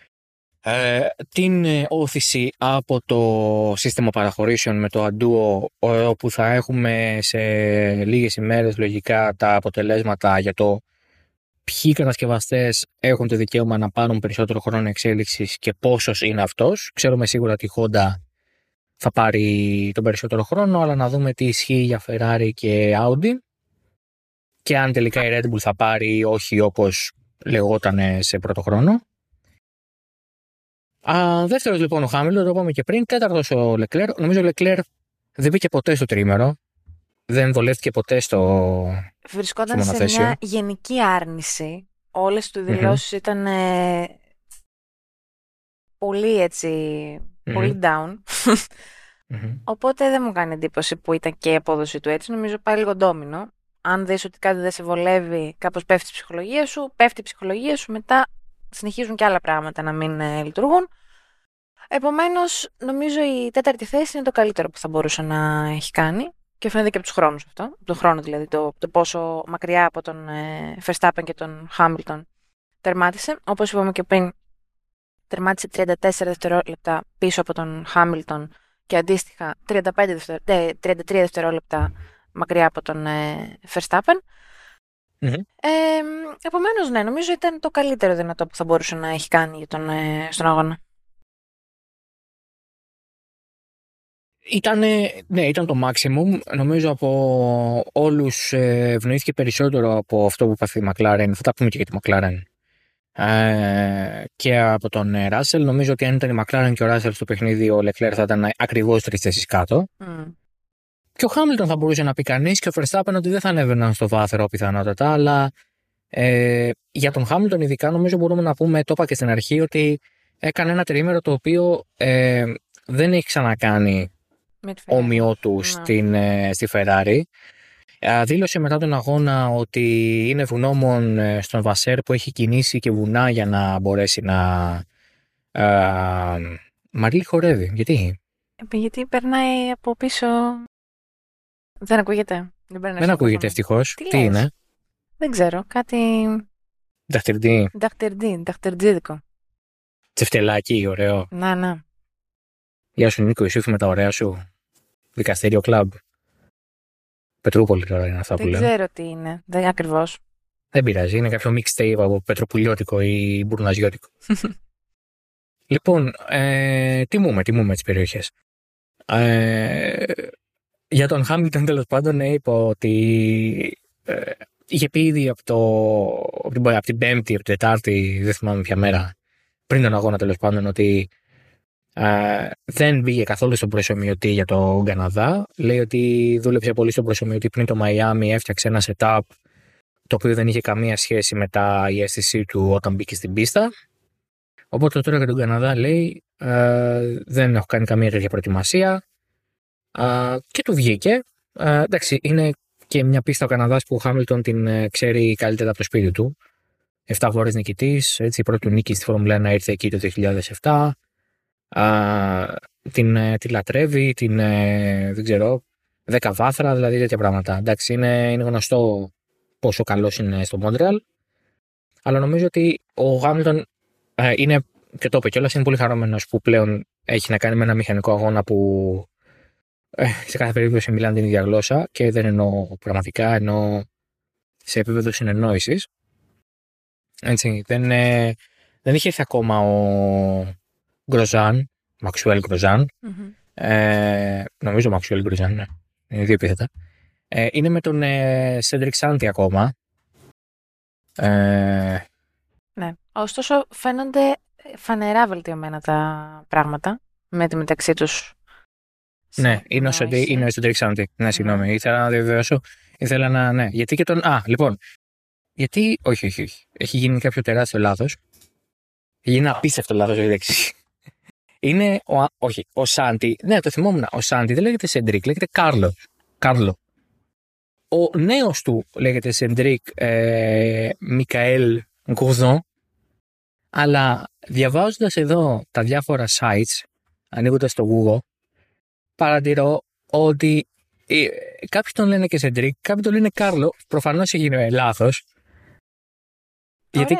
την όθηση από το σύστημα παραχωρήσεων με το αντούο, όπου θα έχουμε σε λίγες ημέρες λογικά τα αποτελέσματα για το ποιοι κατασκευαστές έχουν το δικαίωμα να πάρουν περισσότερο χρόνο εξέλιξης και πόσος είναι αυτός. Ξέρουμε σίγουρα ότι η Honda θα πάρει τον περισσότερο χρόνο, αλλά να δούμε τι ισχύει για Ferrari και Audi και αν τελικά η Red Bull θα πάρει ή όχι όπως λεγόταν σε πρώτο χρόνο. Δεύτερος λοιπόν ο Χάμιλτον, το είπαμε και πριν. Τέταρτος ο Leclerc. Νομίζω ο Leclerc δεν μπήκε ποτέ στο τρίμερο. Δεν βολεύτηκε ποτέ στο βρισκόταν σε μια γενική άρνηση. Όλες του δηλώσεις ήταν πολύ έτσι, πολύ down. Οπότε δεν μου κάνει εντύπωση που ήταν και η απόδοση του έτσι. Νομίζω πάει λίγο ντόμινο. Αν δεις ότι κάτι δεν σε βολεύει, κάπως πέφτει η ψυχολογία σου, μετά συνεχίζουν και άλλα πράγματα να μην λειτουργούν. Επομένως, νομίζω η τέταρτη θέση είναι το καλύτερο που θα μπορούσε να έχει κάνει. Και φαίνεται και από τους χρόνους αυτό. Από τον χρόνο δηλαδή, το πόσο μακριά από τον Verstappen και τον Hamilton τερμάτισε. Όπως είπαμε και πριν, τερμάτισε 34 δευτερόλεπτα πίσω από τον Hamilton και αντίστοιχα 33 δευτερόλεπτα μακριά από τον Verstappen. Επομένως, ναι, νομίζω ήταν το καλύτερο δυνατό που θα μπορούσε να έχει κάνει στον αγώνα. Ήταν το maximum. Νομίζω από όλους ευνοήθηκε περισσότερο από αυτό που πάθει η McLaren. Θα τα πούμε και για τη McLaren. Και από τον Russell. Νομίζω ότι αν ήταν η McLaren και ο Russell στο παιχνίδι, ο Leclerc θα ήταν ακριβώς 3 θέσεις κάτω. Και ο Hamilton θα μπορούσε να πει κανείς και ο Verstappen ότι δεν θα ανέβαιναν στο βάθρο πιθανότατα. Αλλά για τον Hamilton ειδικά νομίζω μπορούμε να πούμε, το είπα και στην αρχή, ότι έκανε ένα τριήμερο το οποίο δεν έχει ξανακάνει όμοιό του στη Ferrari. Δήλωσε μετά τον αγώνα ότι είναι ευγνώμων στον Βασέρ που έχει κινήσει και βουνά για να μπορέσει να... Μαρίλη χορεύει. Γιατί περνάει από πίσω... Δεν ακούγεται. Δεν ακούγεται ευτυχώς. Τι είναι? Δεν ξέρω. Κάτι... Δαχτερντζίδικο. Τσεφτελάκι, ωραίο. Να. Γεια σου Νίκο, εσύ με τα ωραία σου. Δικαστήριο κλαμπ. Πετρούπολη τώρα είναι αυτά που λέω. Δεν ξέρω τι είναι. Δεν ακριβώς. Δεν πειράζει. Είναι κάποιο mixtape από πετροπουλιώτικο ή μπουρναζιώτικο. Λοιπόν, τιμούμε τις περιοχές. Για τον Χάμιλτον τέλος πάντων είπα ότι είχε πει ήδη από την Πέμπτη, από την Τετάρτη, δεν θυμάμαι ποια μέρα, πριν τον αγώνα τέλος πάντων, ότι Δεν μπήκε καθόλου στον προσομοιωτή για τον Καναδά. Λέει ότι δούλεψε πολύ στον προσομοιωτή πριν το Μαϊάμι, έφτιαξε ένα setup το οποίο δεν είχε καμία σχέση με η αίσθησή του όταν μπήκε στην πίστα. Οπότε τώρα για τον Καναδά λέει δεν έχω κάνει καμία τέτοια προετοιμασία και του βγήκε. Εντάξει, είναι και μια πίστα ο Καναδάς που ο Χάμιλτον την ξέρει καλύτερα από το σπίτι του. 7 φορές νικητής, έτσι, η πρώτη του νίκη στη Φόρμουλα 1 ήρθε εκεί το 2007. Τη λατρεύει, δεν ξέρω, 10 βάθρα, δηλαδή τέτοια πράγματα. Εντάξει, είναι γνωστό πόσο καλός είναι στο Μόντρεαλ. Αλλά νομίζω ότι ο Χάμιλτον είναι, και το είπε κιόλας, είναι πολύ χαρούμενος που πλέον έχει να κάνει με ένα μηχανικό αγώνα που σε κάθε περίπτωση μιλάνε την ίδια γλώσσα, και δεν εννοώ πραγματικά, εννοώ σε επίπεδο συνεννόησης. Έτσι, δεν είχε έρθει ακόμα ο Γκροζάν, Μαξουέλ Γκροζάν. Νομίζω Μαξουέλ Γκροζάν, ναι. Είναι δύο επίθετα. Είναι με τον Σέντρικ Σάντι ακόμα. Ναι. Ωστόσο φαίνονται φανερά βελτιωμένα τα πράγματα με τη μεταξύ τους. Ναι, είναι ο Σέντρικ Σάντι. Ναι, συγγνώμη. Ήθελα να διαβεβαιώσω. Ναι. Γιατί και τον. Λοιπόν. Γιατί. Όχι. Έχει γίνει κάποιο τεράστιο λάθος. Έχει γίνει απίστευτο λάθος η λέξη. Είναι ο Σάντι. Ναι, το θυμόμουν. Ο Σάντι δεν λέγεται Σέντρικ, λέγεται Κάρλο. Ο νέος του λέγεται Σέντρικ Μικαέλ Γκουρδόν. Αλλά διαβάζοντας εδώ τα διάφορα sites, ανοίγοντας το Google, παρατηρώ ότι κάποιοι τον λένε και Σέντρικ, κάποιοι τον λένε Κάρλο. Προφανώς έχει γίνει λάθος. Γιατί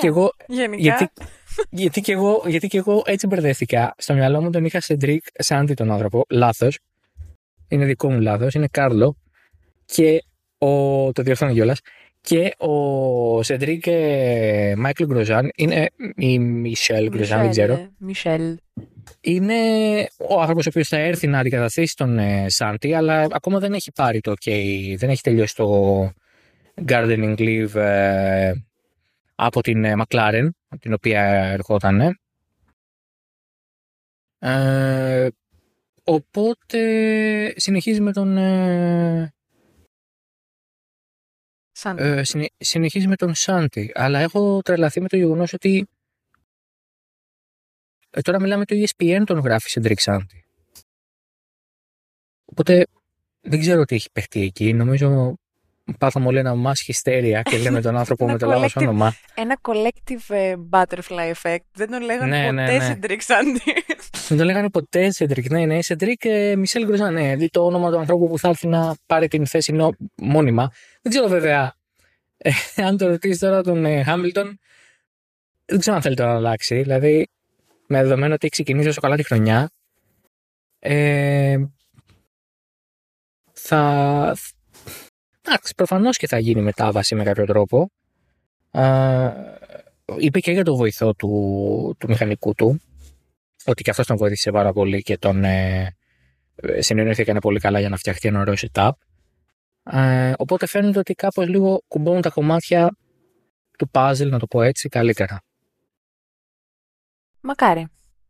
και εγώ έτσι μπερδεύτηκα. Στο μυαλό μου τον είχα Σέντρικ Σάντι τον άνθρωπο. Λάθος. Είναι δικό μου λάθος. Είναι Κάρλο. Και το διορθώνω κιόλας. Και ο Σέντρικ Μάικλ Γκροζάν είναι. Ή Μισελ Γκροζάν, δεν ξέρω. Μισελ. Είναι ο άνθρωπος ο οποίος θα έρθει να αντικαταστήσει τον Σάντι, αλλά ακόμα δεν έχει πάρει το OK. Δεν έχει τελειώσει το gardening leave από την McLaren, από την οποία ερχόταν. Οπότε συνεχίζει με τον συνεχίζει με τον Σάντι. Αλλά έχω τρελαθεί με το γεγονός ότι τώρα μιλάμε το ESPN τον γράφει Σέντρικ Σάντι. Οπότε δεν ξέρω τι έχει παιχτεί εκεί. Νομίζω πάθαμε όλοι ένα mass hysteria και λέμε τον άνθρωπο με το λάθος όνομα. Ένα collective butterfly effect. Δεν τον λέγανε ποτέ Σέντρικ Σάντι. Δεν τον λέγανε ποτέ Σέντρικ. Ναι, Σέντρικ Μισελ Γκροζάν. Ναι, το όνομα του ανθρώπου που θα έρθει να πάρει την θέση μόνιμα. Δεν ξέρω βέβαια. Αν το ρωτήσει τώρα τον Χάμιλτον, δεν ξέρω αν θέλει τώρα να αλλάξει. Δηλαδή, με δεδομένο ότι έχει ξεκινήσει όσο καλά τη χρονιά, εντάξει, προφανώς και θα γίνει μετάβαση με κάποιο τρόπο. Είπε και για το βοηθό του μηχανικού του, ότι και αυτός τον βοήθησε πάρα πολύ και τον συνεννοήθηκαν πολύ καλά για να φτιαχτεί ένα ωραίο setup. Οπότε φαίνεται ότι κάπως λίγο κουμπώνουν τα κομμάτια του puzzle, να το πω έτσι, καλύτερα. Μακάρι.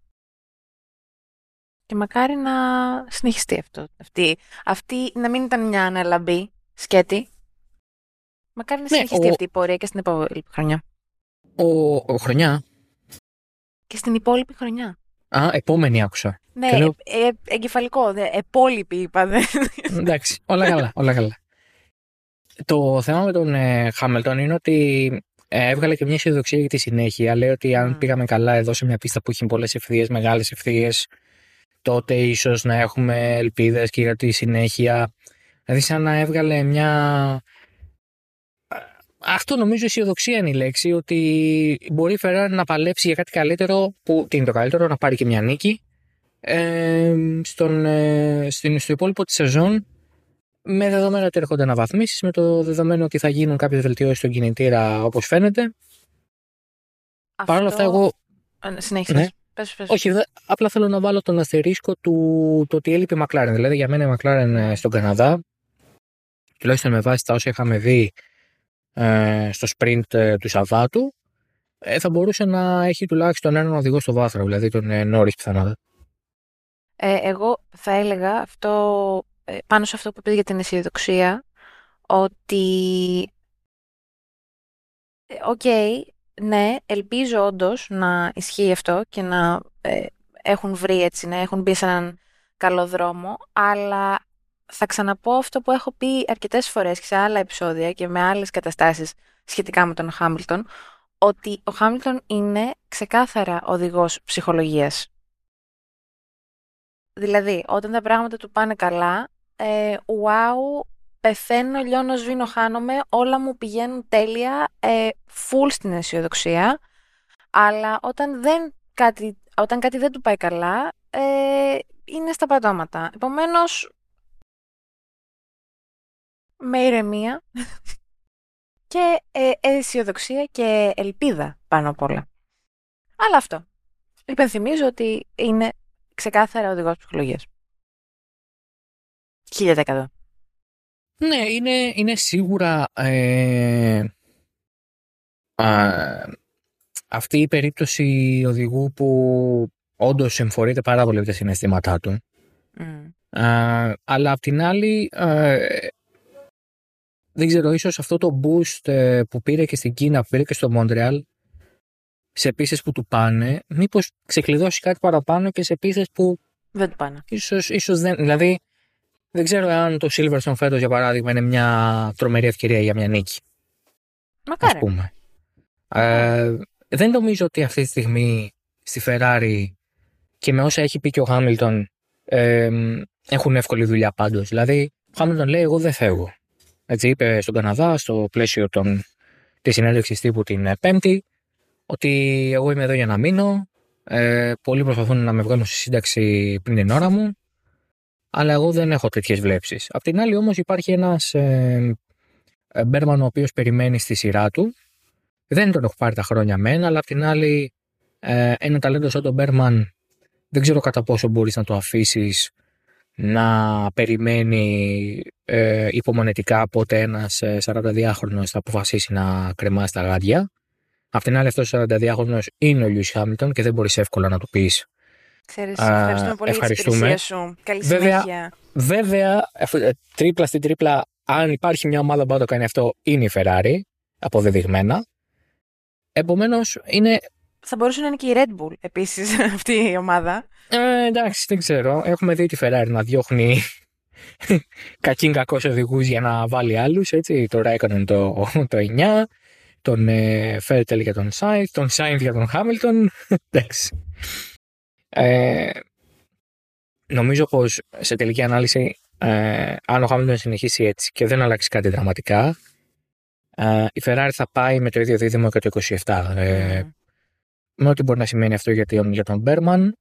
Και μακάρι να συνεχιστεί αυτό. Αυτή να μην ήταν μια αναλαμπή σκέτη. Μακάρι να συνεχιστεί αυτή η πορεία και στην υπόλοιπη χρονιά. Χρονιά. Και στην υπόλοιπη χρονιά. Επόμενη άκουσα. Ναι, εγκεφαλικό. Επόλοιπη είπα. Εντάξει, όλα καλά. Το θέμα με τον Χάμιλτον είναι ότι έβγαλε και μια αισιοδοξία για τη συνέχεια. Λέει ότι αν πήγαμε καλά εδώ σε μια πίστα που έχει πολλές ευθείες, μεγάλες ευθείες, τότε ίσως να έχουμε ελπίδες και για τη συνέχεια. Δηλαδή σαν να έβγαλε μια... Αυτό νομίζω αισιοδοξία είναι η λέξη, ότι μπορεί η Ferrari να παλέψει για κάτι καλύτερο, που τι είναι το καλύτερο, να πάρει και μια νίκη στο υπόλοιπο της σεζόν, με δεδομένο ότι έρχονται αναβαθμίσεις, με το δεδομένο ότι θα γίνουν κάποιες βελτιώσεις στον κινητήρα όπως φαίνεται. Παρ' όλα αυτά εγώ... Συνέχισε. Ναι. Πες. Όχι, απλά θέλω να βάλω τον αστερίσκο του το ότι έλειπε η McLaren. Δηλαδή για μένα η McLaren στον Καναδά, τουλάχιστον με βάση τα όσα είχαμε δει στο sprint του Σαββάτου, θα μπορούσε να έχει τουλάχιστον έναν οδηγό στο βάθρο, δηλαδή τον Norris πιθανότατα. Εγώ θα έλεγα πάνω σε αυτό που είπε για την αισιοδοξία, ότι οκ, ναι, ελπίζω όντως να ισχύει αυτό και να έχουν βρει έτσι, να έχουν μπει σε έναν καλό δρόμο, αλλά θα ξαναπώ αυτό που έχω πει αρκετές φορές και σε άλλα επεισόδια και με άλλες καταστάσεις σχετικά με τον Χάμιλτον, ότι ο Χάμιλτον είναι ξεκάθαρα οδηγός ψυχολογίας. Δηλαδή, όταν τα πράγματα του πάνε καλά, wow, πεθαίνω, λιώνω, σβήνω, χάνομαι, όλα μου πηγαίνουν τέλεια, full στην αισιοδοξία, αλλά όταν κάτι δεν του πάει καλά, είναι στα πατώματα. Επομένως, με ηρεμία και αισιοδοξία και ελπίδα πάνω απ' όλα. Αλλά αυτό. Υπενθυμίζω ότι είναι ξεκάθαρα οδηγός ψυχολογίας. 1000%. Ναι, είναι σίγουρα αυτή η περίπτωση οδηγού που όντως εμφορείται πάρα πολύ από τα συναισθήματά του. Αλλά απ' την άλλη, δεν ξέρω, ίσως αυτό το boost που πήρε και στην Κίνα, που πήρε και στο Μόντρεαλ, σε πίστες που του πάνε, μήπως ξεκλειδώσει κάτι παραπάνω και σε πίστες που δεν του πάνε. Ίσως δεν. Δηλαδή, δεν ξέρω αν το Silverstone φέτος, για παράδειγμα, είναι μια τρομερή ευκαιρία για μια νίκη. Μακάρι. Ας πούμε. Δεν νομίζω ότι αυτή τη στιγμή στη Ferrari και με όσα έχει πει και ο Χάμιλτον έχουν εύκολη δουλειά πάντως. Δηλαδή, ο Χάμιλτον λέει: εγώ δεν φεύγω. Έτσι είπε στον Καναδά, στο πλαίσιο της συνέντευξης τύπου την Πέμπτη, ότι εγώ είμαι εδώ για να μείνω. Πολλοί προσπαθούν να με βγάλουν στη σύνταξη πριν την ώρα μου, αλλά εγώ δεν έχω τέτοιες βλέψεις. Απ' την άλλη, όμως, υπάρχει ένας Μπέρμαν ο οποίος περιμένει στη σειρά του. Δεν τον έχω πάρει τα χρόνια μένα, αλλά απ' την άλλη, ένα ταλέντο σαν τον Μπέρμαν δεν ξέρω κατά πόσο μπορείς να το αφήσεις να περιμένει υπομονετικά πότε ένας 42χρονος θα αποφασίσει να κρεμάσει τα γάντια. Απ' την άλλη, αυτός ο 42χρονος είναι ο Λιούις Χάμιλτον και δεν μπορείς εύκολα να του πεις. Ξέρεις, ευχαριστούμε πολύ για την υπηρεσία σου. Καλή συνέχεια. Βέβαια, τρίπλα στην τρίπλα, αν υπάρχει μια ομάδα που θα το κάνει αυτό, είναι η Ferrari, αποδεδειγμένα. Επομένως, είναι. Θα μπορούσε να είναι και η Red Bull επίσης αυτή η ομάδα. Εντάξει, δεν ξέρω. Έχουμε δει τη Ferrari να διώχνει κακήν κακός οδηγούς για να βάλει άλλους. Έτσι. Το Raikkonen το 9, τον Vettel για τον Sainz, τον Sainz για τον Hamilton. Εντάξει. Νομίζω πως σε τελική ανάλυση, αν ο Hamilton συνεχίσει έτσι και δεν αλλάξει κάτι δραματικά, η Ferrari θα πάει με το ίδιο δίδυμο και το 27. Με ό,τι μπορεί να σημαίνει αυτό για τον Μπέρμαν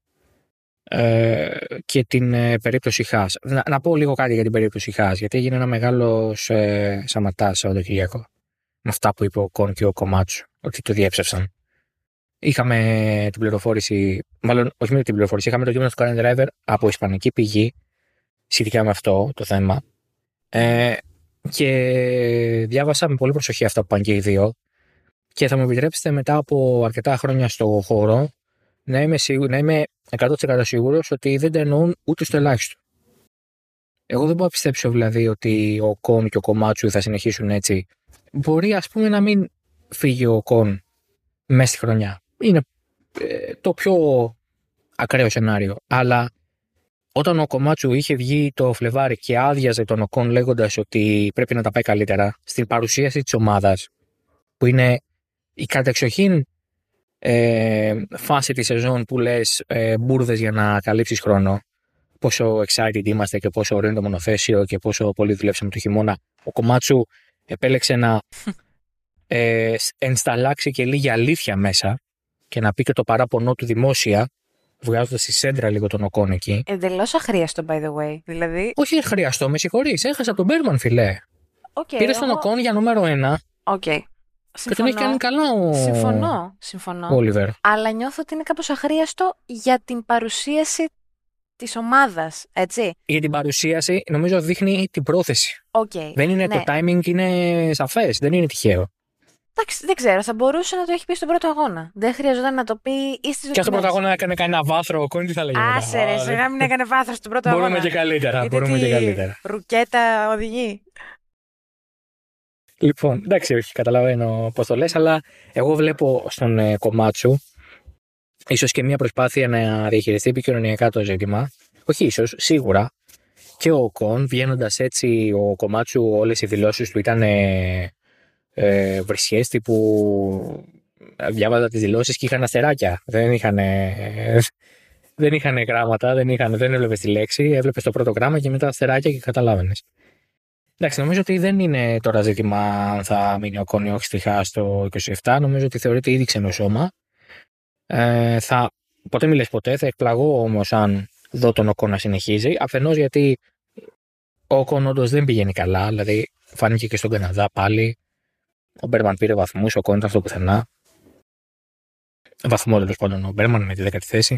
και την περίπτωση Χάς. Να πω λίγο κάτι για την περίπτωση Χάς, γιατί έγινε ένα μεγάλο σαματάς Σαββατοκύριακο με αυτά που είπε ο Κον και ο Κομάτσου, ότι το διέψευσαν. Είχαμε την πληροφόρηση, μάλλον όχι με την πληροφόρηση, είχαμε το κείμενο του Karen Driver από ισπανική πηγή σχετικά με αυτό το θέμα. Και διάβασα με πολύ προσοχή αυτά που πάνε και οι δύο. Και θα μου επιτρέψετε μετά από αρκετά χρόνια στο χώρο να είμαι 100% σίγουρος ότι δεν τα εννοούν ούτε στο ελάχιστο. Εγώ δεν μπορώ να πιστέψω δηλαδή ότι ο Κον και ο Κομάτσου θα συνεχίσουν έτσι. Μπορεί, ας πούμε, να μην φύγει ο Κον μέσα στη χρονιά. Είναι το πιο ακραίο σενάριο. Αλλά όταν ο Κομάτσου είχε βγει το Φλεβάρι και άδειαζε τον Οκόν λέγοντας ότι πρέπει να τα πάει καλύτερα στην παρουσίαση της ομάδας, που είναι η κατεξοχήν φάση της σεζόν που λες μπουρδες για να καλύψεις χρόνο, πόσο excited είμαστε και πόσο ωραίο είναι το μονοθέσιο και πόσο πολύ δουλέψαμε το χειμώνα, ο Κομάτσου επέλεξε να ενσταλλάξει και λίγη αλήθεια μέσα και να πει και το παράπονό του δημόσια, βγάζοντας στη σέντρα λίγο τον Οκόν εκεί. Εντελώς αχρίαστο, by the way. Δηλαδή. Όχι αχρίαστο, με συγχωρείς. Έχασα τον Μπέρμαν, φιλέ. Πήρε τον Οκόν για νούμερο 1. Okay. Και τον έχει κάνει καλά ο. Συμφωνώ. Oliver. Αλλά νιώθω ότι είναι κάπως αχρίαστο για την παρουσίαση της ομάδας, έτσι. Για την παρουσίαση, νομίζω δείχνει την πρόθεση. Okay. Δεν είναι ναι. το timing, είναι σαφές. Δεν είναι τυχαίο. Εντάξει, δεν ξέρω, θα μπορούσε να το έχει πει στον πρώτο αγώνα. Δεν χρειαζόταν να το πει ή στις δοκιμές. Και αν στον πρώτο αγώνα έκανε κανένα βάθρο, ο Κον τι θα λέγε μετά? Άσε ρε, σιγά μην έκανε βάθρο στον πρώτο αγώνα. Μπορούμε και καλύτερα. Μπορούμε και καλύτερα. Ρουκέτα οδηγεί. Λοιπόν, εντάξει, όχι, καταλαβαίνω πώς το λες, αλλά εγώ βλέπω στον Κομάτσου ίσως και μια προσπάθεια να διαχειριστεί επικοινωνιακά το ζήτημα. Όχι ίσως, σίγουρα. Και ο Κον, βγαίνοντας έτσι, ο Κομάτσου, όλες οι δηλώσεις του ήταν βρισιές, τύπου διάβαζα τις δηλώσεις και είχαν αστεράκια. Δεν είχαν γράμματα, δεν έβλεπες τη λέξη, έβλεπες το πρώτο γράμμα και μετά αστεράκια και καταλάβαινες. Εντάξει, νομίζω ότι δεν είναι τώρα ζήτημα αν θα μείνει ο Κον ή όχι στη Χάς το 27. Νομίζω ότι θεωρείται ήδη ξένο σώμα. Ποτέ μη λες ποτέ, θα εκπλαγώ όμως αν δω τον Οκόν να συνεχίζει. Αφενός γιατί ο Οκόν όντως δεν πηγαίνει καλά, δηλαδή φάνηκε και στον Καναδά πάλι. Ο Μπέρμαν πήρε βαθμούς, ο Οκόν ήταν στο πουθενά. Βαθμό τέλος πάντων ο Μπέρμαν με τη 10η θέση.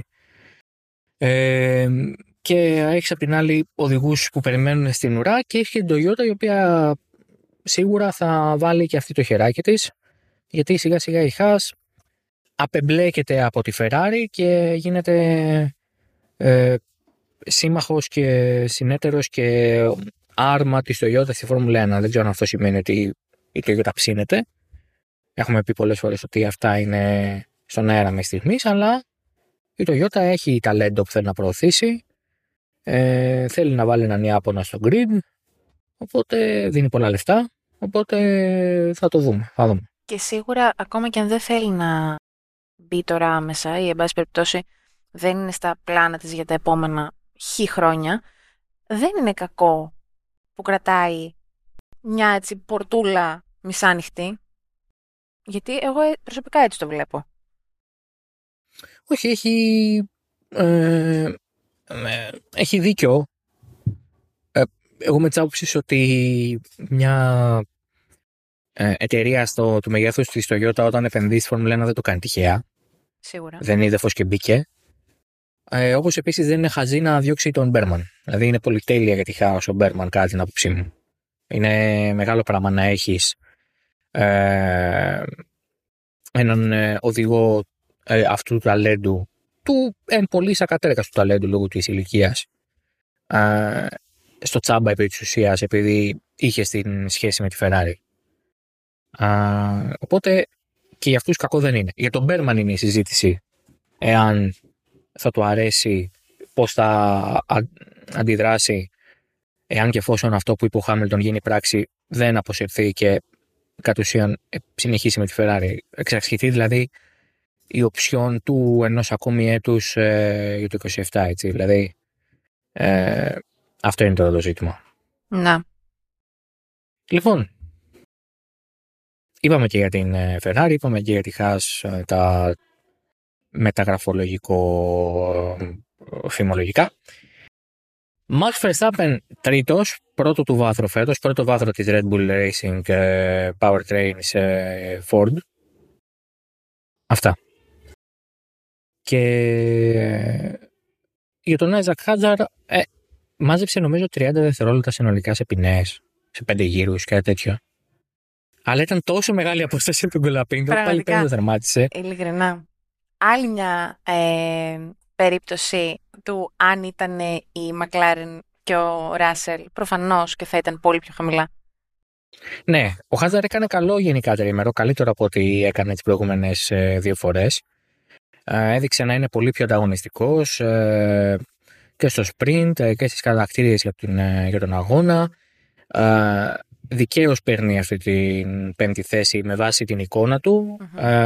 Και έχεις απ' την άλλη οδηγούς που περιμένουν στην ουρά και έχει την Toyota η οποία σίγουρα θα βάλει και αυτή το χεράκι της, γιατί σιγά σιγά η Haas απεμπλέκεται από τη Ferrari και γίνεται σύμμαχος και συνέτερος και άρμα της Toyota στη Φόρμουλα 1. Δεν ξέρω αν αυτό σημαίνει ότι η Toyota ψήνεται. Έχουμε πει πολλές φορές ότι αυτά είναι στον αέρα με στιγμής, αλλά η Toyota έχει ταλέντο που θέλει να προωθήσει. Θέλει να βάλει έναν Ιάπωνα στο grid, οπότε δίνει πολλά λεφτά, οπότε θα το δούμε, θα δούμε. Και σίγουρα ακόμα και αν δεν θέλει να μπει τώρα άμεσα ή εν πάση περιπτώσει δεν είναι στα πλάνα της για τα επόμενα χρόνια, δεν είναι κακό που κρατάει μια έτσι πορτούλα μισάνοιχτη, γιατί εγώ προσωπικά έτσι το βλέπω. Όχι, έχει δίκιο. Εγώ με τις άποψεις ότι μια εταιρεία του μεγέθους της Toyota όταν επενδύει στη Φόρμουλα 1 δεν το κάνει τυχαία. Σίγουρα. Δεν είδε φως και μπήκε. Όπως επίσης δεν είναι χαζή να διώξει τον Μπέρμαν. Δηλαδή είναι πολυτέλεια για τη Haas ο Μπέρμαν, κάτι την άποψή μου. Είναι μεγάλο πράγμα να έχεις έναν οδηγό αυτού του ταλέντου, του εν πολύ σακατέρακας του ταλέντου λόγω της ηλικίας, στο τσάμπα επί της ουσίας, επειδή είχε στην σχέση με τη Ferrari. Οπότε και για αυτούς κακό δεν είναι. Για τον Μπέρμαν είναι η συζήτηση εάν θα του αρέσει, πώς θα αντιδράσει εάν και εφόσον αυτό που είπε ο Χάμιλτον γίνει πράξη, δεν αποσυρθεί και κατ' ουσίαν συνεχίσει με τη Ferrari. Εξασχηθεί δηλαδή η οψιόν του ενός ακόμη έτους για το 27, έτσι. Δηλαδή αυτό είναι τώρα το ζήτημα. Να. Λοιπόν, είπαμε και για την Ferrari, είπαμε και για τη Haas τα μεταγραφολογικό φημολογικά. Max Verstappen τρίτος, πρώτο του βάθρο φέτος, πρώτο βάθρο της Red Bull Racing Powertrains Ford. Αυτά. Και για τον Isaac Hadjar μάζεψε νομίζω 30 δευτερόλεπτα συνολικά σε ποινές, σε 5 γύρους και κάτι τέτοιο. Αλλά ήταν τόσο μεγάλη απόσταση από τον Κολαπίνγκο, πάλι πέντε το θερμάτισε. Ειλικρινά. Άλλη μια περίπτωση του αν ήταν η McLaren και ο Russell, προφανώς και θα ήταν πολύ πιο χαμηλά. Ναι, ο Χάζαρ έκανε καλό γενικά τριήμερο, καλύτερο από ό,τι έκανε τις προηγούμενες 2 φορές. Έδειξε να είναι πολύ πιο ανταγωνιστικός και στο sprint και στις κατακτήριες για τον αγώνα. Δικαίως παίρνει αυτή την 5η θέση με βάση την εικόνα του.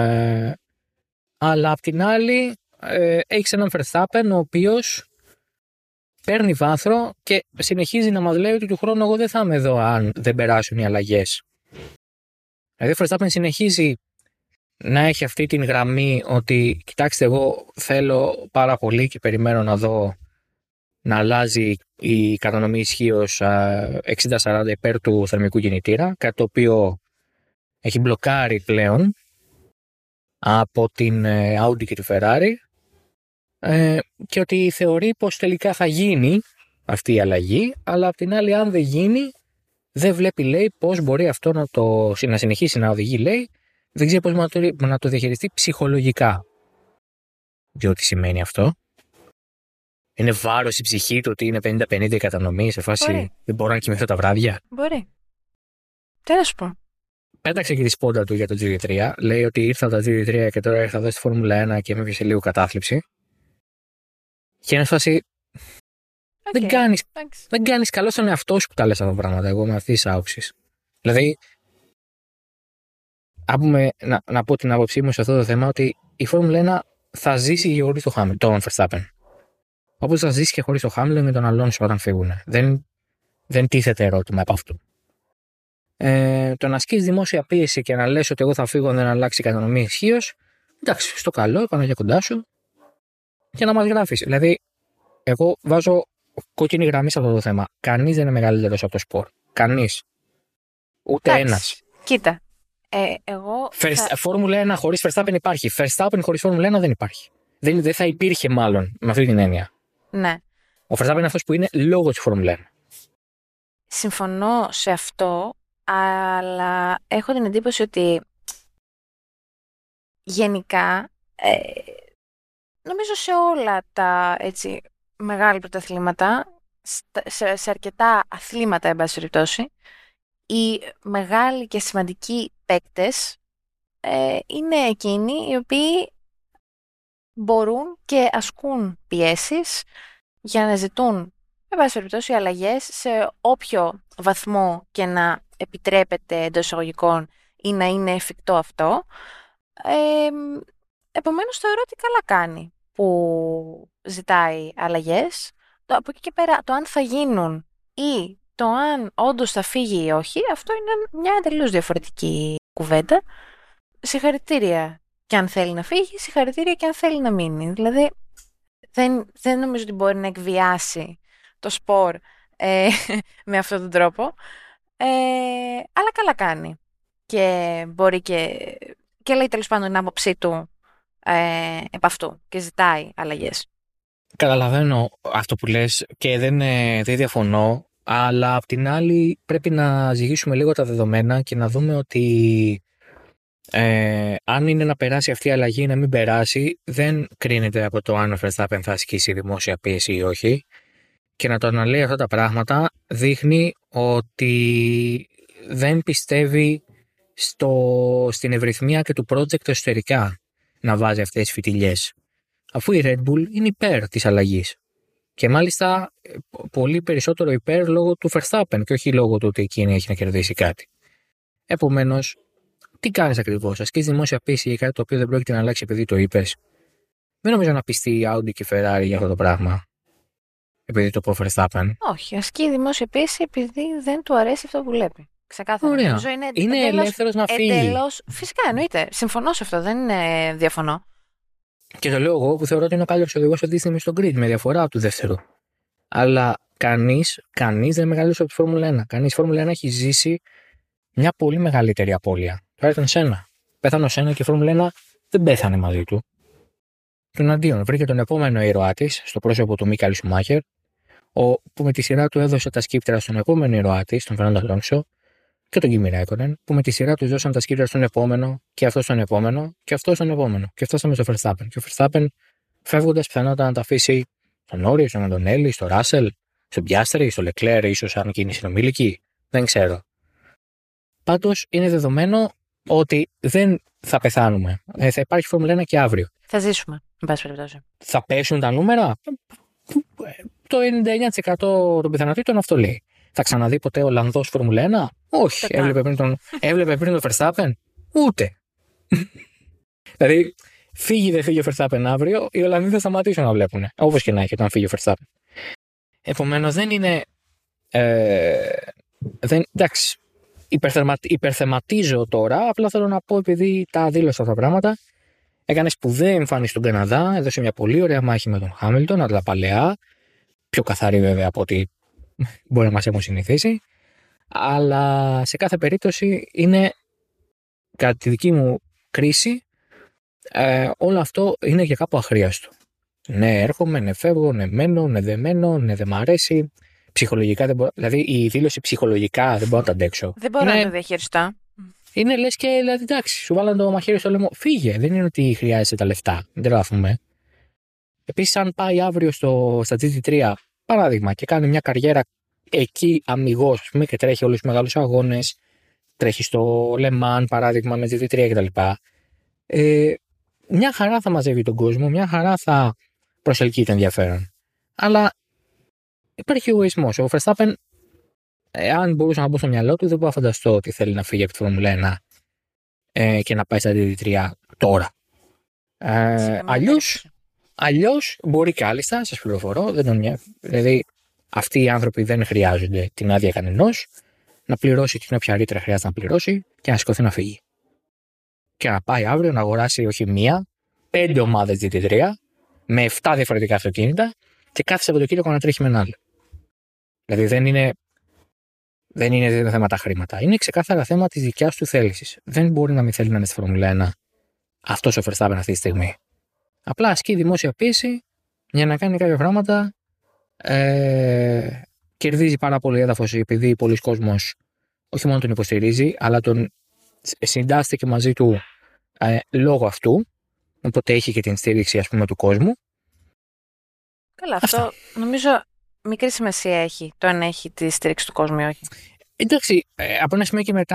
Αλλά απ' την άλλη έχεις έναν Verstappen ο οποίος παίρνει βάθρο και συνεχίζει να μας λέει ότι του χρόνου εγώ δεν θα είμαι εδώ αν δεν περάσουν οι αλλαγές. Δηλαδή ο Verstappen συνεχίζει να έχει αυτή την γραμμή ότι κοιτάξτε, εγώ θέλω πάρα πολύ και περιμένω να δω να αλλάζει η κατανομή ισχύως 60-40 υπέρ του θερμικού κινητήρα, κάτι το οποίο έχει μπλοκάρει πλέον από την Audi και τη Ferrari, και ότι θεωρεί πως τελικά θα γίνει αυτή η αλλαγή, αλλά απ' την άλλη αν δεν γίνει δεν βλέπει, λέει, πως μπορεί αυτό να συνεχίσει να οδηγεί, λέει, δεν ξέρει πώς να το διαχειριστεί ψυχολογικά. Διότι σημαίνει αυτό. Είναι βάρος η ψυχή του ότι είναι 50-50 η κατανομή σε φάση Μπορεί. δεν μπορώ να κοιμηθώ τα βράδια. Μπορεί. Τι να σου πω. Πέταξε και τη σπόντα του για το GT3. Λέει ότι ήρθα από τα GT3 και τώρα ήρθα εδώ στη Φόρμουλα 1 και με έπιασε λίγο κατάθλιψη. Και είναι φάση. Okay. Δεν κάνεις καλό στον εαυτό σου που τα λες αυτά τα πράγματα. Εγώ με αυτή τη άποψη. Δηλαδή, να πω την άποψή μου σε αυτό το θέμα ότι η Φόρμουλα 1 θα ζήσει χωρίς τον Verstappen. Όπως θα ζήσει και χωρίς τον Χάμιλτον με τον Αλόνσο όταν φύγουν. Δεν τίθεται ερώτημα από αυτού. Το να ασκείς δημόσια πίεση και να λες ότι εγώ θα φύγω αν δεν αλλάξει η κατανομή ισχύως, εντάξει, στο καλό, πάνω για κοντά σου και να μας γράφεις. Δηλαδή, εγώ βάζω κόκκινη γραμμή σε αυτό το θέμα. Κανείς δεν είναι μεγαλύτερος από το σπορ. Κανείς. Ούτε ένας. Κοίτα. Εγώ. Φόρμουλα 1 χωρίς Verstappen υπάρχει. Verstappen χωρίς Φόρμουλα 1 δεν υπάρχει. Δεν θα υπήρχε μάλλον με αυτή την έννοια. Ναι. Ο Verstappen είναι αυτός που είναι λόγω της Φόρμουλα 1. Συμφωνώ σε αυτό, αλλά έχω την εντύπωση ότι γενικά νομίζω σε όλα τα έτσι, μεγάλα πρωταθλήματα, σε αρκετά αθλήματα εν πάση περιπτώσει, οι μεγάλοι και σημαντικοί παίκτες είναι εκείνοι οι οποίοι μπορούν και ασκούν πιέσεις για να ζητούν εν πάση περιπτώσει αλλαγές σε όποιο βαθμό και να επιτρέπεται εντός εισαγωγικών ή να είναι εφικτό αυτό. Επομένως θεωρώ ότι καλά κάνει που ζητάει αλλαγές. Από εκεί και πέρα το αν θα γίνουν ή το αν όντως θα φύγει ή όχι, αυτό είναι μια τελείως διαφορετική κουβέντα. Συγχαρητήρια και αν θέλει να φύγει, συγχαρητήρια και αν θέλει να μείνει. Δηλαδή δεν νομίζω ότι μπορεί να εκβιάσει το σπορ με αυτόν τον τρόπο. Αλλά καλά κάνει. Και μπορεί και λέει τέλος πάντων την άποψή του επ' αυτού και ζητάει αλλαγές. Καταλαβαίνω αυτό που λες και δεν διαφωνώ, αλλά απ' την άλλη πρέπει να ζυγίσουμε λίγο τα δεδομένα και να δούμε ότι αν είναι να περάσει αυτή η αλλαγή ή να μην περάσει, δεν κρίνεται από το αν ο Verstappen θα ασκήσει δημόσια πίεση ή όχι. Και να το αναλύει αυτά τα πράγματα δείχνει ότι δεν πιστεύει στην ευρυθμία και του project εσωτερικά να βάζει αυτές τις φιτιλιές. Αφού η Red Bull είναι υπέρ της αλλαγής. Και μάλιστα πολύ περισσότερο υπέρ λόγω του Verstappen και όχι λόγω του ότι εκείνη έχει να κερδίσει κάτι. Επομένως, τι κάνεις ακριβώς? Ασκείς δημόσια πίεση για κάτι το οποίο δεν πρόκειται να αλλάξει επειδή το είπες? Δεν νομίζω να πιστεί η Audi και η Ferrari για αυτό το πράγμα. Επειδή το πω Verstappen. Όχι, ασκεί δημόσια πίεση επειδή δεν του αρέσει αυτό που βλέπει. Ξεκάθαρα. Ωραία. Είναι ελεύθερος να φύγει. Φυσικά εννοείται. Συμφωνώ σε αυτό. Δεν διαφωνώ. Και το λέω εγώ που θεωρώ ότι είναι ο καλύτερος οδηγός αυτή τη στιγμή στον grid με διαφορά του δεύτερου. Αλλά κανείς δεν είναι μεγαλύτερος από τη Φόρμουλα 1. Κανείς Φόρμουλα 1 έχει ζήσει μια πολύ μεγαλύτερη απώλεια. Τώρα ήταν Σένα. Πέθανε ο Σένα και η Φόρμουλα 1 δεν πέθανε μαζί του. Τον αντίον βρήκε τον επόμενο ήρωά της στο πρόσωπο του Μίκαελ Σουμάχερ, που με τη σειρά του έδωσε τα σκύπτερα στον επόμενο ήρωά της, τον Φερνάντο Αλόνσο, και τον Κίμι Ράικονεν, που με τη σειρά του δώσαν τα σκύπτερα στον επόμενο, και αυτό στον επόμενο, και αυτό στον επόμενο. Και φτάσαμε στο Verstappen. Και ο Verstappen, φεύγοντας, πιθανότατα να τα αφήσει στον Νόρι, στον Αντωνέλη, στο Ράσελ, στον Πιάστρι, στο Λεκλέρ, ίσως αν και είναι συνομήλικοι. Δεν ξέρω. Πάντως είναι δεδομένο ότι δεν θα πεθάνουμε. Θα υπάρχει Φόρμουλα 1 και αύριο. Θα ζήσουμε, εν πάση περιπτώσει. Θα πέσουν τα νούμερα. Το 99% των πιθανότητων αυτό λέει. Θα ξαναδεί ποτέ ο Ολλανδός Φόρμουλα 1? Όχι. Έβλεπε πριν τον Verstappen? Ούτε. Δηλαδή, φύγει δεν φύγει ο Verstappen αύριο, οι Ολλανδοί θα σταματήσουν να βλέπουν. Όπως και να έχει όταν φύγει ο Verstappen. Επομένως, δεν είναι. Εντάξει. Υπερθεματίζω τώρα. Απλά θέλω να πω, επειδή τα δήλωσα αυτά τα πράγματα. Έκανε σπουδαία εμφάνιση στον Καναδά. Έδωσε μια πολύ ωραία μάχη με τον Χάμιλτον, αλλά παλαιά. Πιο καθαρή βέβαια από ό,τι μπορεί να μας έχουν συνηθίσει. Αλλά σε κάθε περίπτωση είναι, κατά τη δική μου κρίση, όλο αυτό είναι για κάπου αχρίαστο. Ναι, έρχομαι, ναι, φεύγω, ναι, μένω, ναι, δεν μένω, ναι, δεν μ' αρέσει. Ψυχολογικά δεν μπορώ. Δηλαδή η δήλωση ψυχολογικά δεν μπορώ να τα αντέξω. Δεν μπορώ να το διαχειριστώ. Είναι λες και δηλαδή, εντάξει, σου βάλαν το μαχαίρι στο λαιμό. Φύγε. Δεν είναι ότι χρειάζεσαι τα λεφτά. Δεν τραβούμε. Επίσης, αν πάει αύριο στα GT3, παράδειγμα, και κάνει μια καριέρα εκεί αμιγώς, ας πούμε, και τρέχει όλους τους μεγάλους αγώνες, τρέχει στο Le Mans, παράδειγμα, με GT3 κτλ. Μια χαρά θα μαζεύει τον κόσμο, μια χαρά θα προσελκύει το ενδιαφέρον. Αλλά υπάρχει εγωισμός. Ο Verstappen, αν μπορούσα να μπω στο μυαλό του, δεν μπορώ να φανταστώ ότι θέλει να φύγει από τη Φόρμουλα 1 και να πάει στα GT3 τώρα. Αλλιώς μπορεί κάλλιστα, σας πληροφορώ, δεν τον νοιάζει. Δηλαδή, αυτοί οι άνθρωποι δεν χρειάζονται την άδεια κανενός, να πληρώσει την όποια ρήτρα χρειάζεται να πληρώσει και να σηκωθεί να φύγει. Και να πάει αύριο να αγοράσει όχι μία, 5 ομάδες GT3 με 7 διαφορετικά αυτοκίνητα και κάθε Σαββατοκύριακο να τρέχει με ένα άλλο. Δηλαδή δεν είναι θέματα χρήματα. Είναι ξεκάθαρα θέμα της δικιάς του θέλησης. Δεν μπορεί να μην θέλει να είναι στη Φόρμουλα 1 αυτός ο Verstappen αυτή τη στιγμή. Απλά ασκεί δημόσια πίεση για να κάνει κάποια πράγματα. Κερδίζει πάρα πολύ έδαφος επειδή πολλοί κόσμος όχι μόνο τον υποστηρίζει, αλλά τον συντάσσεται και μαζί του λόγω αυτού. Οπότε έχει και την στήριξη, ας πούμε, του κόσμου. Καλά, αυτό νομίζω μικρή σημασία έχει το αν έχει τη στήριξη του κόσμου ή όχι. Εντάξει, από ένα σημείο και μετά,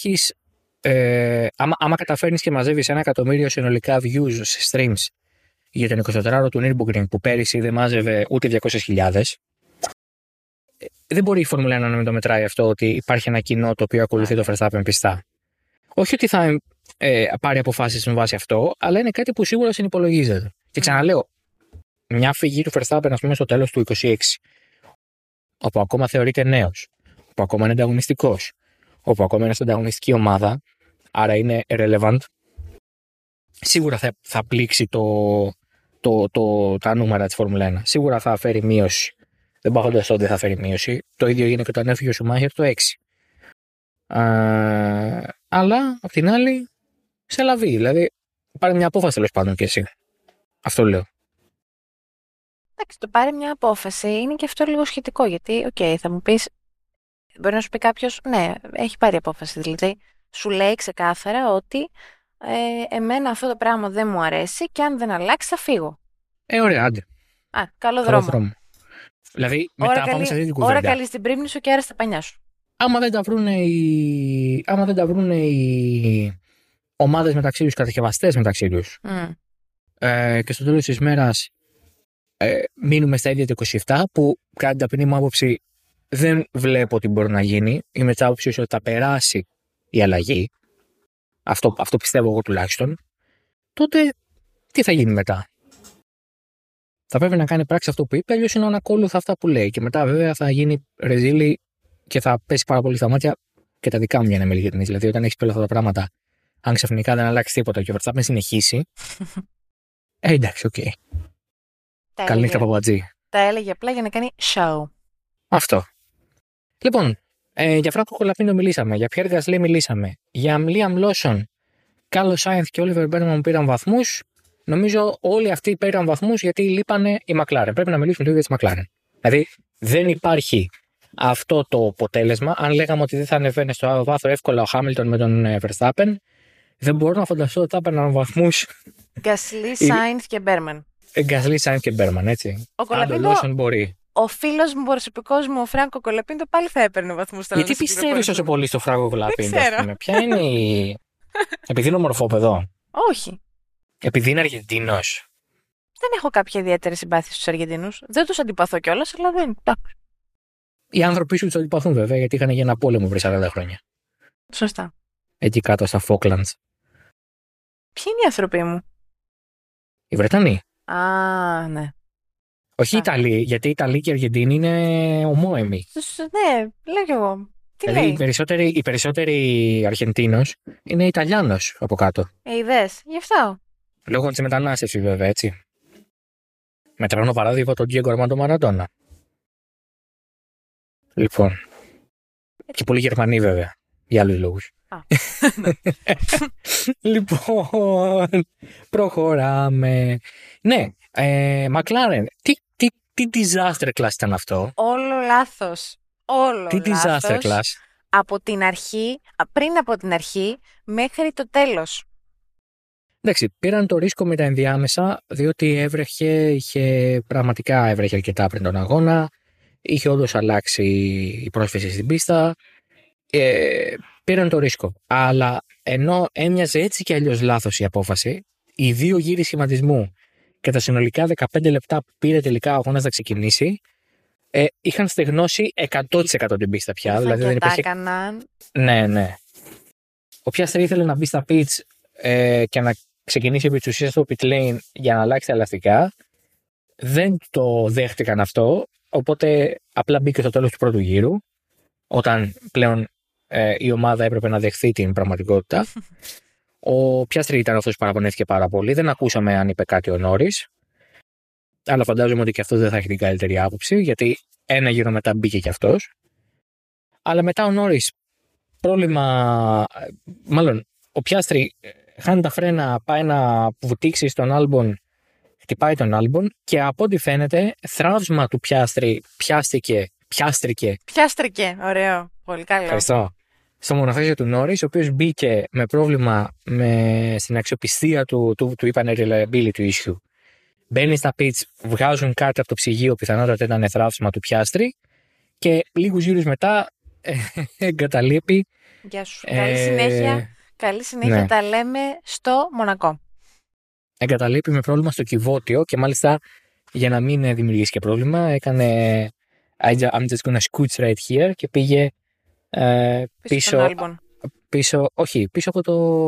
άμα καταφέρνεις και μαζεύεις 1 εκατομμύριο συνολικά views σε streams για τον 24ωρο του Nürburgring που πέρυσι δεν μάζευε ούτε 200.000, δεν μπορεί η Φόρμουλα 1 να μην το μετράει αυτό, ότι υπάρχει ένα κοινό το οποίο ακολουθεί το Verstappen πιστά. Όχι ότι θα πάρει αποφάσεις με βάση αυτό, αλλά είναι κάτι που σίγουρα συνυπολογίζεται. Και ξαναλέω, μια φυγή του Verstappen, ας πούμε, στο τέλος του 26, όπου ακόμα θεωρείται νέος, όπου ακόμα είναι ανταγωνιστικός, όπου ακόμα είναι στην ανταγωνιστική ομάδα, άρα είναι irrelevant, σίγουρα θα πλήξει τα νούμερα της Φόρμουλα 1. Σίγουρα θα φέρει μείωση. Δεν πάω φανταστώ ότι θα φέρει μείωση. Το ίδιο έγινε και όταν έφυγε ο Σουμάχερ το 6. Αλλά, απ' την άλλη, σε λαβεί. Δηλαδή, πάρε μια απόφαση τέλος πάντων και εσύ. Αυτό λέω. Εντάξει, το πάρει μια απόφαση είναι και αυτό λίγο σχετικό. Γιατί, θα μου πεις, μπορεί να σου πει κάποιος, ναι, έχει πάρει απόφαση. Δηλαδή, σου λέει ξεκάθαρα ότι εμένα αυτό το πράγμα δεν μου αρέσει και αν δεν αλλάξει θα φύγω. Ωραία, άντε. Καλό δρόμο. Δηλαδή, μετά πάμε σε αυτή την κουβέντα. Ώρα καλή στην πρίμνη σου και άρα στα πανιά σου. Άμα δεν τα βρούνε οι ομάδες μεταξύ τους, οι κατασκευαστές μεταξύ τους, και στο τέλος της μέρας μείνουμε στα ίδια το 27, που κατά την ταπεινή μου άποψη δεν βλέπω ότι μπορεί να γίνει. Είμαι της άποψης ότι θα περάσει η αλλαγή. Αυτό πιστεύω εγώ τουλάχιστον. Τότε τι θα γίνει μετά? Θα πρέπει να κάνει πράξη αυτό που είπε, αλλιώς είναι ανακόλουθα αυτά που λέει. Και μετά βέβαια θα γίνει ρεζίλη και θα πέσει πάρα πολύ στα μάτια και τα δικά μου, για να είμαι ειλικρινής. Δηλαδή, όταν έχεις πει όλα αυτά τα πράγματα, αν ξαφνικά δεν αλλάξει τίποτα και ο Verstappen συνεχίσει. Εντάξει, οκ. Καληνύχτα, παπατζή. Τα έλεγε απλά για να κάνει show. Αυτό. Λοιπόν, για Φράνκο Κολαπίνο μιλήσαμε, για Πιέρ Γκασλί μιλήσαμε, για Λίαμ Λόσον, Κάρλος Σάινθ και Όλιβερ Μπέρμαν πήραν βαθμούς. Νομίζω όλοι αυτοί πήραν βαθμούς γιατί λείπανε η McLaren. Πρέπει να μιλήσουμε λίγο για τη McLaren. Δηλαδή, δεν υπάρχει αυτό το αποτέλεσμα. Αν λέγαμε ότι δεν θα ανεβαίνει στο βάθρο εύκολα ο Χάμιλτον με τον Verstappen, δεν μπορώ να φανταστώ ότι θα έπαιρναν βαθμούς. Γκασλί, Σάινθ και Μπέρμαν. Γκασλί, Σάινθ και Μπέρμαν, έτσι. Ο Κολαπίντο μπορεί. Ο φίλος μου, προσωπικός μου, ο Φράνκο Κολαπίντο, πάλι θα έπαιρνε βαθμούς στα Γιατί πιστεύεις τόσο πολύ στο Φράνκο Κολαπίντο? Δεν ξέρω. Ποια είναι Επειδή είναι ομορφόπεδο? Όχι. Επειδή είναι Αργεντίνος? Δεν έχω κάποια ιδιαίτερη συμπάθεια στους Αργεντίνους. Δεν τους αντιπαθώ κιόλας, αλλά δεν. Οι άνθρωποι σου τους αντιπαθούν βέβαια, γιατί είχαν για ένα πόλεμο πριν 40 χρόνια. Σωστά. Εκεί κάτω στα Falklands. Ποιοι είναι οι άνθρωποι μου? Οι Βρετανοί. Ναι. Όχι οι Ιταλοί, γιατί οι Ιταλοί και οι Αργεντίνοι είναι ομόαιμοι. Ναι, λέω κι εγώ. Τι δηλαδή λέει? οι περισσότεροι Αργεντίνος είναι Ιταλιάνος από κάτω. Είδες, γι' αυτό. Λόγω της μετανάστευσης βέβαια, έτσι. Μετρώνω παράδειγμα τον Diego Armando Maradona. Λοιπόν. Και πολλοί Γερμανοί βέβαια, για άλλους λόγους. Λοιπόν, προχωράμε. Ναι, McLaren, τι disaster class ήταν αυτό? Όλο λάθος. Όλο τι λάθος. disaster class? από την αρχή, πριν από την αρχή, μέχρι το τέλος. Εντάξει, πήραν το ρίσκο με τα ενδιάμεσα, διότι πραγματικά έβρεχε αρκετά πριν τον αγώνα. Είχε όντως αλλάξει η πρόσφυση στην πίστα. Πήραν το ρίσκο. Αλλά ενώ έμοιαζε έτσι κι αλλιώς λάθος η απόφαση, οι 2 γύροι σχηματισμού και τα συνολικά 15 λεπτά που πήρε τελικά ο αγώνας να ξεκινήσει, είχαν στεγνώσει 100% την πίστα πια. Δηλαδή δεν υπήρχε. Ναι. Ο Πιάστρι ήθελε να μπει στα pits και να ξεκινήσει επί της ουσίας στο pit lane για να αλλάξει τα ελαστικά. Δεν το δέχτηκαν αυτό, οπότε απλά μπήκε στο τέλος του πρώτου γύρου, όταν πλέον η ομάδα έπρεπε να δεχθεί την πραγματικότητα. Ο Πιάστρι ήταν αυτός που παραπονέθηκε πάρα πολύ. Δεν ακούσαμε αν είπε κάτι ο Νόρις, αλλά φαντάζομαι ότι και αυτός δεν θα έχει την καλύτερη άποψη, γιατί ένα γύρο μετά μπήκε και αυτός. Αλλά μετά ο Νόρις, μάλλον ο Πιάστρι χάνει τα φρένα, πάει να βουτήξει στον Άλμπον, χτυπάει τον Άλμπον και από ό,τι φαίνεται θράψμα του Πιάστρι πιάστρικε, ωραίο, πολύ καλό. Ευχαριστώ. Στο μονοθέσιο του Νόρις, ο οποίος μπήκε με πρόβλημα στην αξιοπιστία του είπαν reliability issue. Μπαίνει στα pits, βγάζουν κάτι από το ψυγείο, πιθανότατα ήταν θράψμα του Πιάστρι, και λίγους γύρους μετά εγκαταλείπει. Γεια σου. Καλή συνέχεια, ναι. Τα λέμε στο Μονακό. Εγκαταλείπει με πρόβλημα στο κυβότιο και μάλιστα για να μην δημιουργήσει και πρόβλημα έκανε I'm just gonna scooch right here και πήγε πίσω από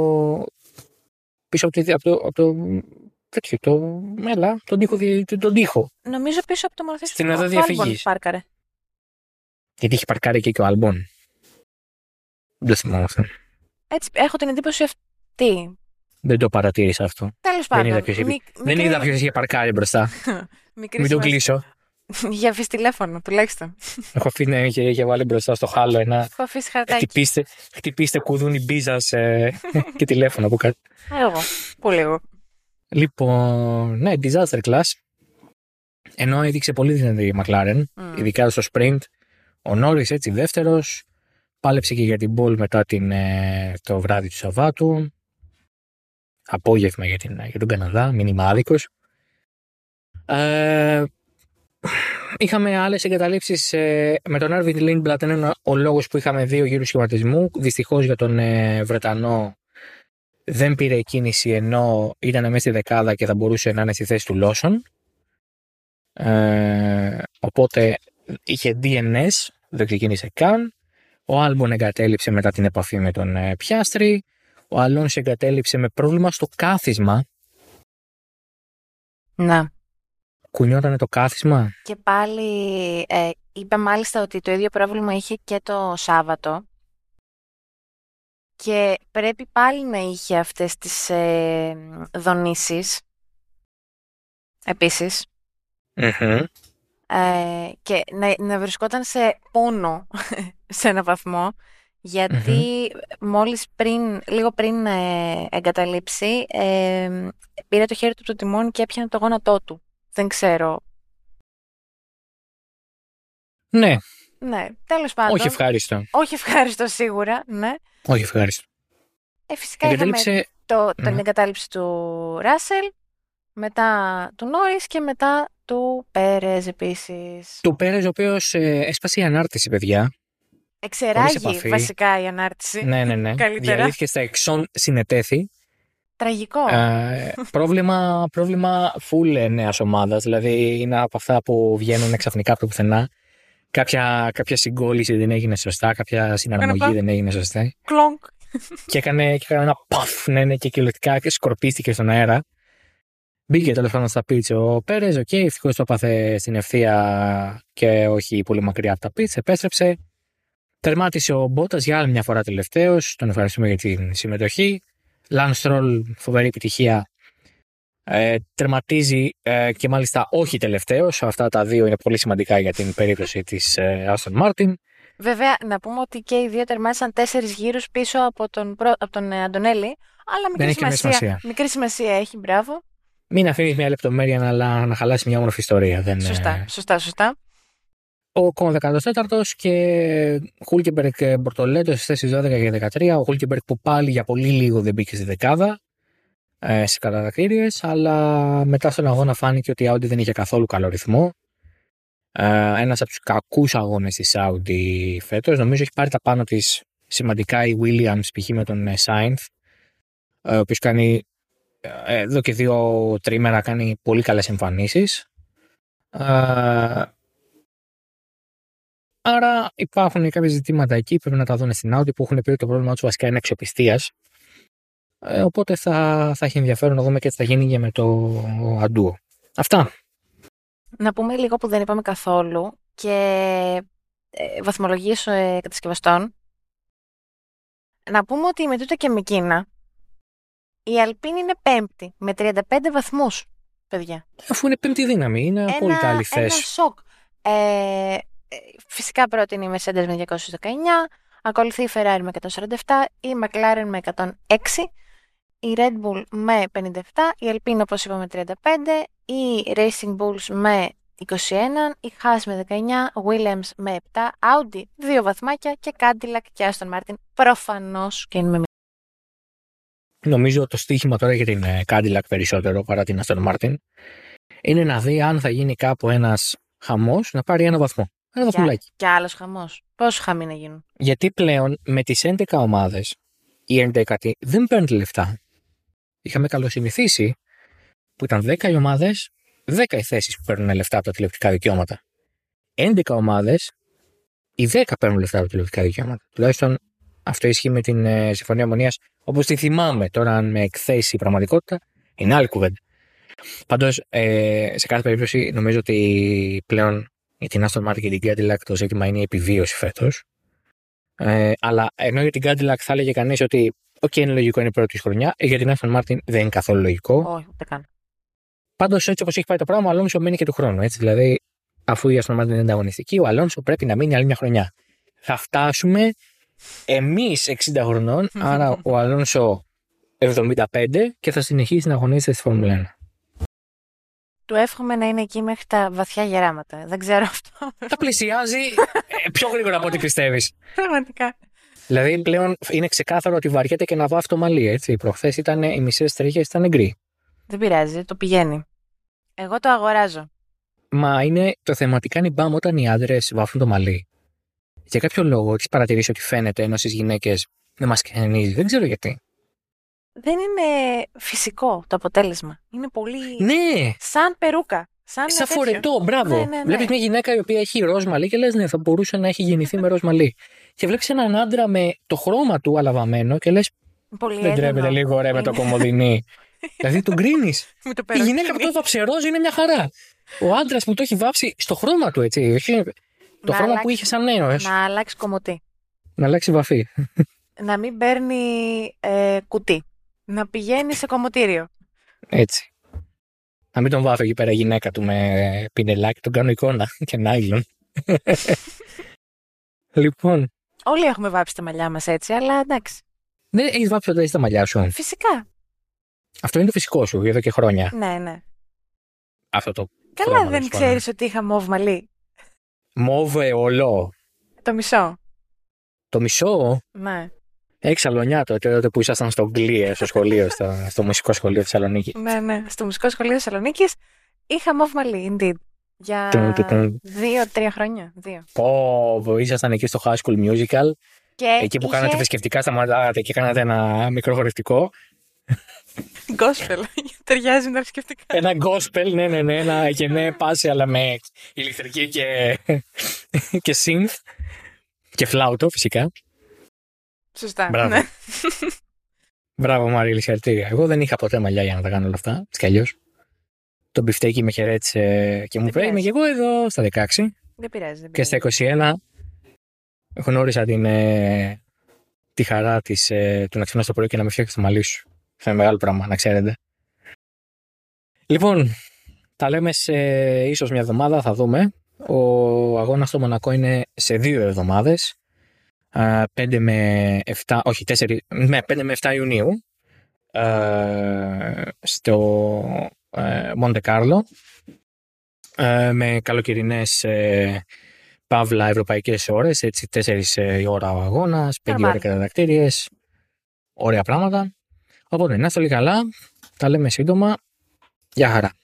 τον τοίχο. Νομίζω πίσω από το μονοθέσιο στην οδό διαφυγής. Πάρκαρε. Γιατί είχε παρκάρει και ο Άλμπον. Δεν θυμάμαι αυτό. Έτσι, έχω την εντύπωση αυτή. Δεν το παρατήρησα αυτό. Τέλος πάντων. Δεν είδα ποιος είχε παρκάρει μπροστά. Μην το κλείσω. Για αφήσει τηλέφωνο, τουλάχιστον. Έχω αφήσει, είχε βάλει μπροστά στο χάλο ένα. Έχω αφήσει χαρτάκι. Χτυπήστε κουδούνι μπίζας και τηλέφωνο από κάτω. Εγώ. Πολύ εγώ. Λοιπόν, ναι, disaster class. Ενώ έδειξε πολύ δυνατή η McLaren, ειδικά στο sprint. Ο Νόρις έτσι δεύτερος. Πάλεψε και για την ball μετά το βράδυ του Σαββάτου. Απόγευμα για τον Καναδά, μήνυμα άδικος. Είχαμε άλλες εγκαταλείψεις με τον Arvid Lindblad, είναι ο λόγος που είχαμε 2 γύρους σχηματισμού. Δυστυχώς για τον Βρετανό δεν πήρε κίνηση, ενώ ήταν μέσα στη δεκάδα και θα μπορούσε να είναι στη θέση του Lawson. Οπότε είχε DNS, δεν ξεκίνησε καν. Ο Άλμπον εγκατέλειψε μετά την επαφή με τον Πιάστρι. Ο Αλόνσο εγκατέλειψε με πρόβλημα στο κάθισμα. Να. Κουνιότανε το κάθισμα. Και πάλι είπε μάλιστα ότι το ίδιο πρόβλημα είχε και το Σάββατο. Και πρέπει πάλι να είχε αυτές τις δονήσεις. Επίσης. Mm-hmm. Και να βρισκόταν σε πόνο σε έναν βαθμό, γιατί λίγο πριν εγκαταλείψει πήρε το χέρι του από το τιμόνι και έπιανε το γόνατό του. Δεν ξέρω. Ναι, τέλος πάντων. όχι ευχάριστο. Όχι ευχάριστο σίγουρα, ναι. Όχι ευχάριστο. Φυσικά είχαμε την εγκατάλειψη του Ράσελ, μετά του Νόρις και μετά του Πέρεζ επίσης. Του Πέρεζ, ο οποίος έσπασε η ανάρτηση, παιδιά. Εξεράγει βασικά η ανάρτηση. Ναι. Διαλύθηκε στα εξών συνετέθη. Τραγικό. Πρόβλημα full νέας ομάδας. Δηλαδή είναι από αυτά που βγαίνουν ξαφνικά από το πουθενά. Κάποια συγκόλληση δεν έγινε σωστά, κάποια συναρμογή δεν έγινε σωστά. Κλονκ. Και έκανε ένα παφ, και κυριολεκτικά σκορπίστηκε στον αέρα. Μπήκε τέλος πάντων στα πίτς ο Πέρεζ, ευτυχώς το έπαθε στην ευθεία και όχι πολύ μακριά από τα πίτς, επέστρεψε. Τερμάτισε ο Μπότας για άλλη μια φορά τελευταίος, τον ευχαριστούμε για την συμμετοχή. Lance Stroll, φοβερή επιτυχία, τερματίζει και μάλιστα όχι τελευταίος. Αυτά τα δύο είναι πολύ σημαντικά για την περίπτωση της Aston Martin. Βέβαια, να πούμε ότι και οι δύο τερμάτισαν 4 γύρους πίσω από τον Αντωνέλη, αλλά μικρή σημασία έχει, μπράβο. Μην αφήνεις μια λεπτομέρεια να χαλάσει μια όμορφη ιστορία. Σωστά. ο ακόμα 14ος και Χούλκεμπεργκ Μπορτολέτο στις θέσεις 12 και 13. Ο Χούλκεμπεργκ που πάλι για πολύ λίγο δεν μπήκε στη δεκάδα στις κατατακτήριες, αλλά μετά στον αγώνα φάνηκε ότι η Audi δεν είχε καθόλου καλό ρυθμό. Ένας από τους κακούς αγώνες της Audi φέτος. Νομίζω έχει πάρει τα πάνω της σημαντικά η Williams, π.χ. με τον Sainz, ο οποίος κάνει εδώ και 2 τρίμερα κάνει πολύ καλές εμφανίσεις. Άρα υπάρχουν κάποια ζητήματα εκεί, πρέπει να τα δουν στην Audi, που έχουν πει ότι το πρόβλημα τους βασικά είναι αξιοπιστίας. Οπότε θα έχει ενδιαφέρον να δούμε και τι θα γίνει και με το Αντούο. Αυτά. Να πούμε λίγο που δεν είπαμε καθόλου και βαθμολογίες κατασκευαστών. Να πούμε ότι με τούτα και με Κίνα η Alpine είναι 5η με 35 βαθμούς, παιδιά. Αφού είναι 5η δύναμη, είναι απόλυτα άλλη θέση. Ένα σοκ. Φυσικά πρώτη είναι η Mercedes με 219, ακολουθεί η Ferrari με 147, η McLaren με 106, η Red Bull με 57, η Alpine όπως είπαμε 35, η Racing Bulls με 21, η Haas με 19, Williams με 7, Audi 2 βαθμάκια και Cadillac και Aston Martin προφανώς και είναι με. Νομίζω το στοίχημα τώρα για την Cadillac περισσότερο παρά την Aston Martin είναι να δει αν θα γίνει κάπου ένας χαμός να πάρει ένα βαθμό. Ένα βαθμουλάκι. Και άλλος χαμός. Πόσο χαμοί να γίνουν. Γιατί πλέον με τις 11 ομάδες η 11η δεν παίρνει λεφτά. Είχαμε καλοσυνηθίσει που ήταν 10 οι ομάδες, 10 οι θέσεις που παίρνουν λεφτά από τα τηλεοπτικά δικαιώματα. 11 ομάδες, οι 10 παίρνουν λεφτά από τα τηλεοπτικά δικαιώματα. Τουλάχιστον αυτό ισχύει με την Συμφωνία Ομονίας όπως τη θυμάμαι. Τώρα, αν με εκθέσει η πραγματικότητα, είναι άλλη κουβέντα. Πάντως, σε κάθε περίπτωση, νομίζω ότι πλέον για την Aston Martin και την Cadillac το ζήτημα είναι η επιβίωση φέτος. Αλλά ενώ για την Cadillac θα έλεγε κανείς ότι είναι λογικό, είναι η πρώτη χρονιά, για την Aston Martin δεν είναι καθόλου λογικό. Όχι, ούτε καν. Πάντως, έτσι όπως έχει πάει το πράγμα, ο Αλόνσο μένει και του χρόνου. Έτσι, δηλαδή, αφού η Aston Martin είναι ανταγωνιστική, ο Αλόνσο πρέπει να μείνει άλλη μια χρονιά. Θα φτάσουμε εμείς 60 χρονών, άρα ο Αλόνσο 75 και θα συνεχίσει να αγωνίζεται στη Φόρμουλα 1. Του εύχομαι να είναι εκεί μέχρι τα βαθιά γεράματα. Δεν ξέρω αυτό. Τα πλησιάζει πιο γρήγορα από ό,τι πιστεύεις. Πραγματικά. Δηλαδή πλέον είναι ξεκάθαρο ότι βαριέται και να βάφει το μαλλί. Έτσι. Προχθές οι μισές τρίχες ήταν γκρι. Δεν πειράζει, το πηγαίνει. Εγώ το αγοράζω. Μα είναι το θεματικά νιμπάμ όταν οι άντρες βάφουν το μαλλί. Για κάποιο λόγο έχεις παρατηρήσει ότι φαίνεται, ενώ στις γυναίκες δεν μας καινίζει. Δεν ξέρω γιατί. Δεν είναι φυσικό το αποτέλεσμα. Είναι πολύ. Ναι! Σαν περούκα. Σαν φορετό, μπράβο. Ναι. Βλέπεις μια γυναίκα η οποία έχει ροζ μαλλί και λες ναι, θα μπορούσε να έχει γεννηθεί με ροζ μαλλί. Και βλέπεις έναν άντρα με το χρώμα του αλαβαμένο και λες. Πολύ δεν τρέπεται λίγο ρε με το κομμωδινή. Δηλαδή τον κρίνεις. Η γυναίκα που το έβαψε ροζ είναι μια χαρά. Ο άντρας που το έχει βάψει στο χρώμα του, έτσι. Το χρώμα που είχε σαν νέος. Να αλλάξει κομμωτή. Να αλλάξει βαφή. Να μην παίρνει κουτί. Να πηγαίνει σε κομμωτήριο. Έτσι. Να μην τον βάφει εκεί πέρα η γυναίκα του με πινελάκι, τον κάνω εικόνα και νάιλον. Λοιπόν. Όλοι έχουμε βάψει τα μαλλιά μας έτσι, αλλά εντάξει. Δεν έχεις βάψει όταν έχεις τα μαλλιά σου. Φυσικά. Αυτό είναι το φυσικό σου εδώ και χρόνια. Ναι. Αυτό το. Καλά, δεν ξέρεις ότι είχα μοβ μαλλί. Μοβ όλο. Το μισό. Το μισό. Ναι. Έχει σαλονιά τότε που ήσασταν στο Γκλίε, στο σχολείο, στο μουσικό σχολείο Θεσσαλονίκη. Ναι. Στο μουσικό σχολείο Θεσσαλονίκη είχα μοβ μαλλί, indeed. Για 2-3 χρόνια. 2. Ήσασταν εκεί στο High School Musical. Και εκεί που κάνατε θρησκευτικά, σταματάγατε και κάνατε ένα μικρό χορευτικό. Gospel. Ταιριάζει με τα θρησκευτικά. Ένα gospel, ναι. Ένα γενναίο πάση, αλλά με ηλεκτρική και synth. Και φλάουτο, φυσικά. Σωστά. Μπράβο. Ναι. Μπράβο, Μαρίλη, συγχαρητήρια. Εγώ δεν είχα ποτέ μαλλιά για να τα κάνω όλα αυτά. Έτσι κι αλλιώς. Το μπιφτέκι με χαιρέτησε και μου είπε: είμαι και εγώ εδώ στα 16. Δεν πειράζει. Και στα 21 γνώρισα τη χαρά του να ξυπνάς το πρωί και να με φτιάξει το μαλλί σου. Αυτό είναι μεγάλο πράγμα, να ξέρετε. Λοιπόν, τα λέμε σε ίσως μια εβδομάδα, θα δούμε. Ο αγώνας στο Μονακό είναι σε 2 εβδομάδες. 5 με 7, όχι 4, με 5 με 7 Ιουνίου στο Μοντε Κάρλο με καλοκαιρινές παύλα ευρωπαϊκές ώρες, έτσι 4 η ώρα ο αγώνας, 5 ώρα κατατακτήριες, ωραία πράγματα. Οπότε να είστε όλοι καλά, τα λέμε σύντομα, γεια χαρά.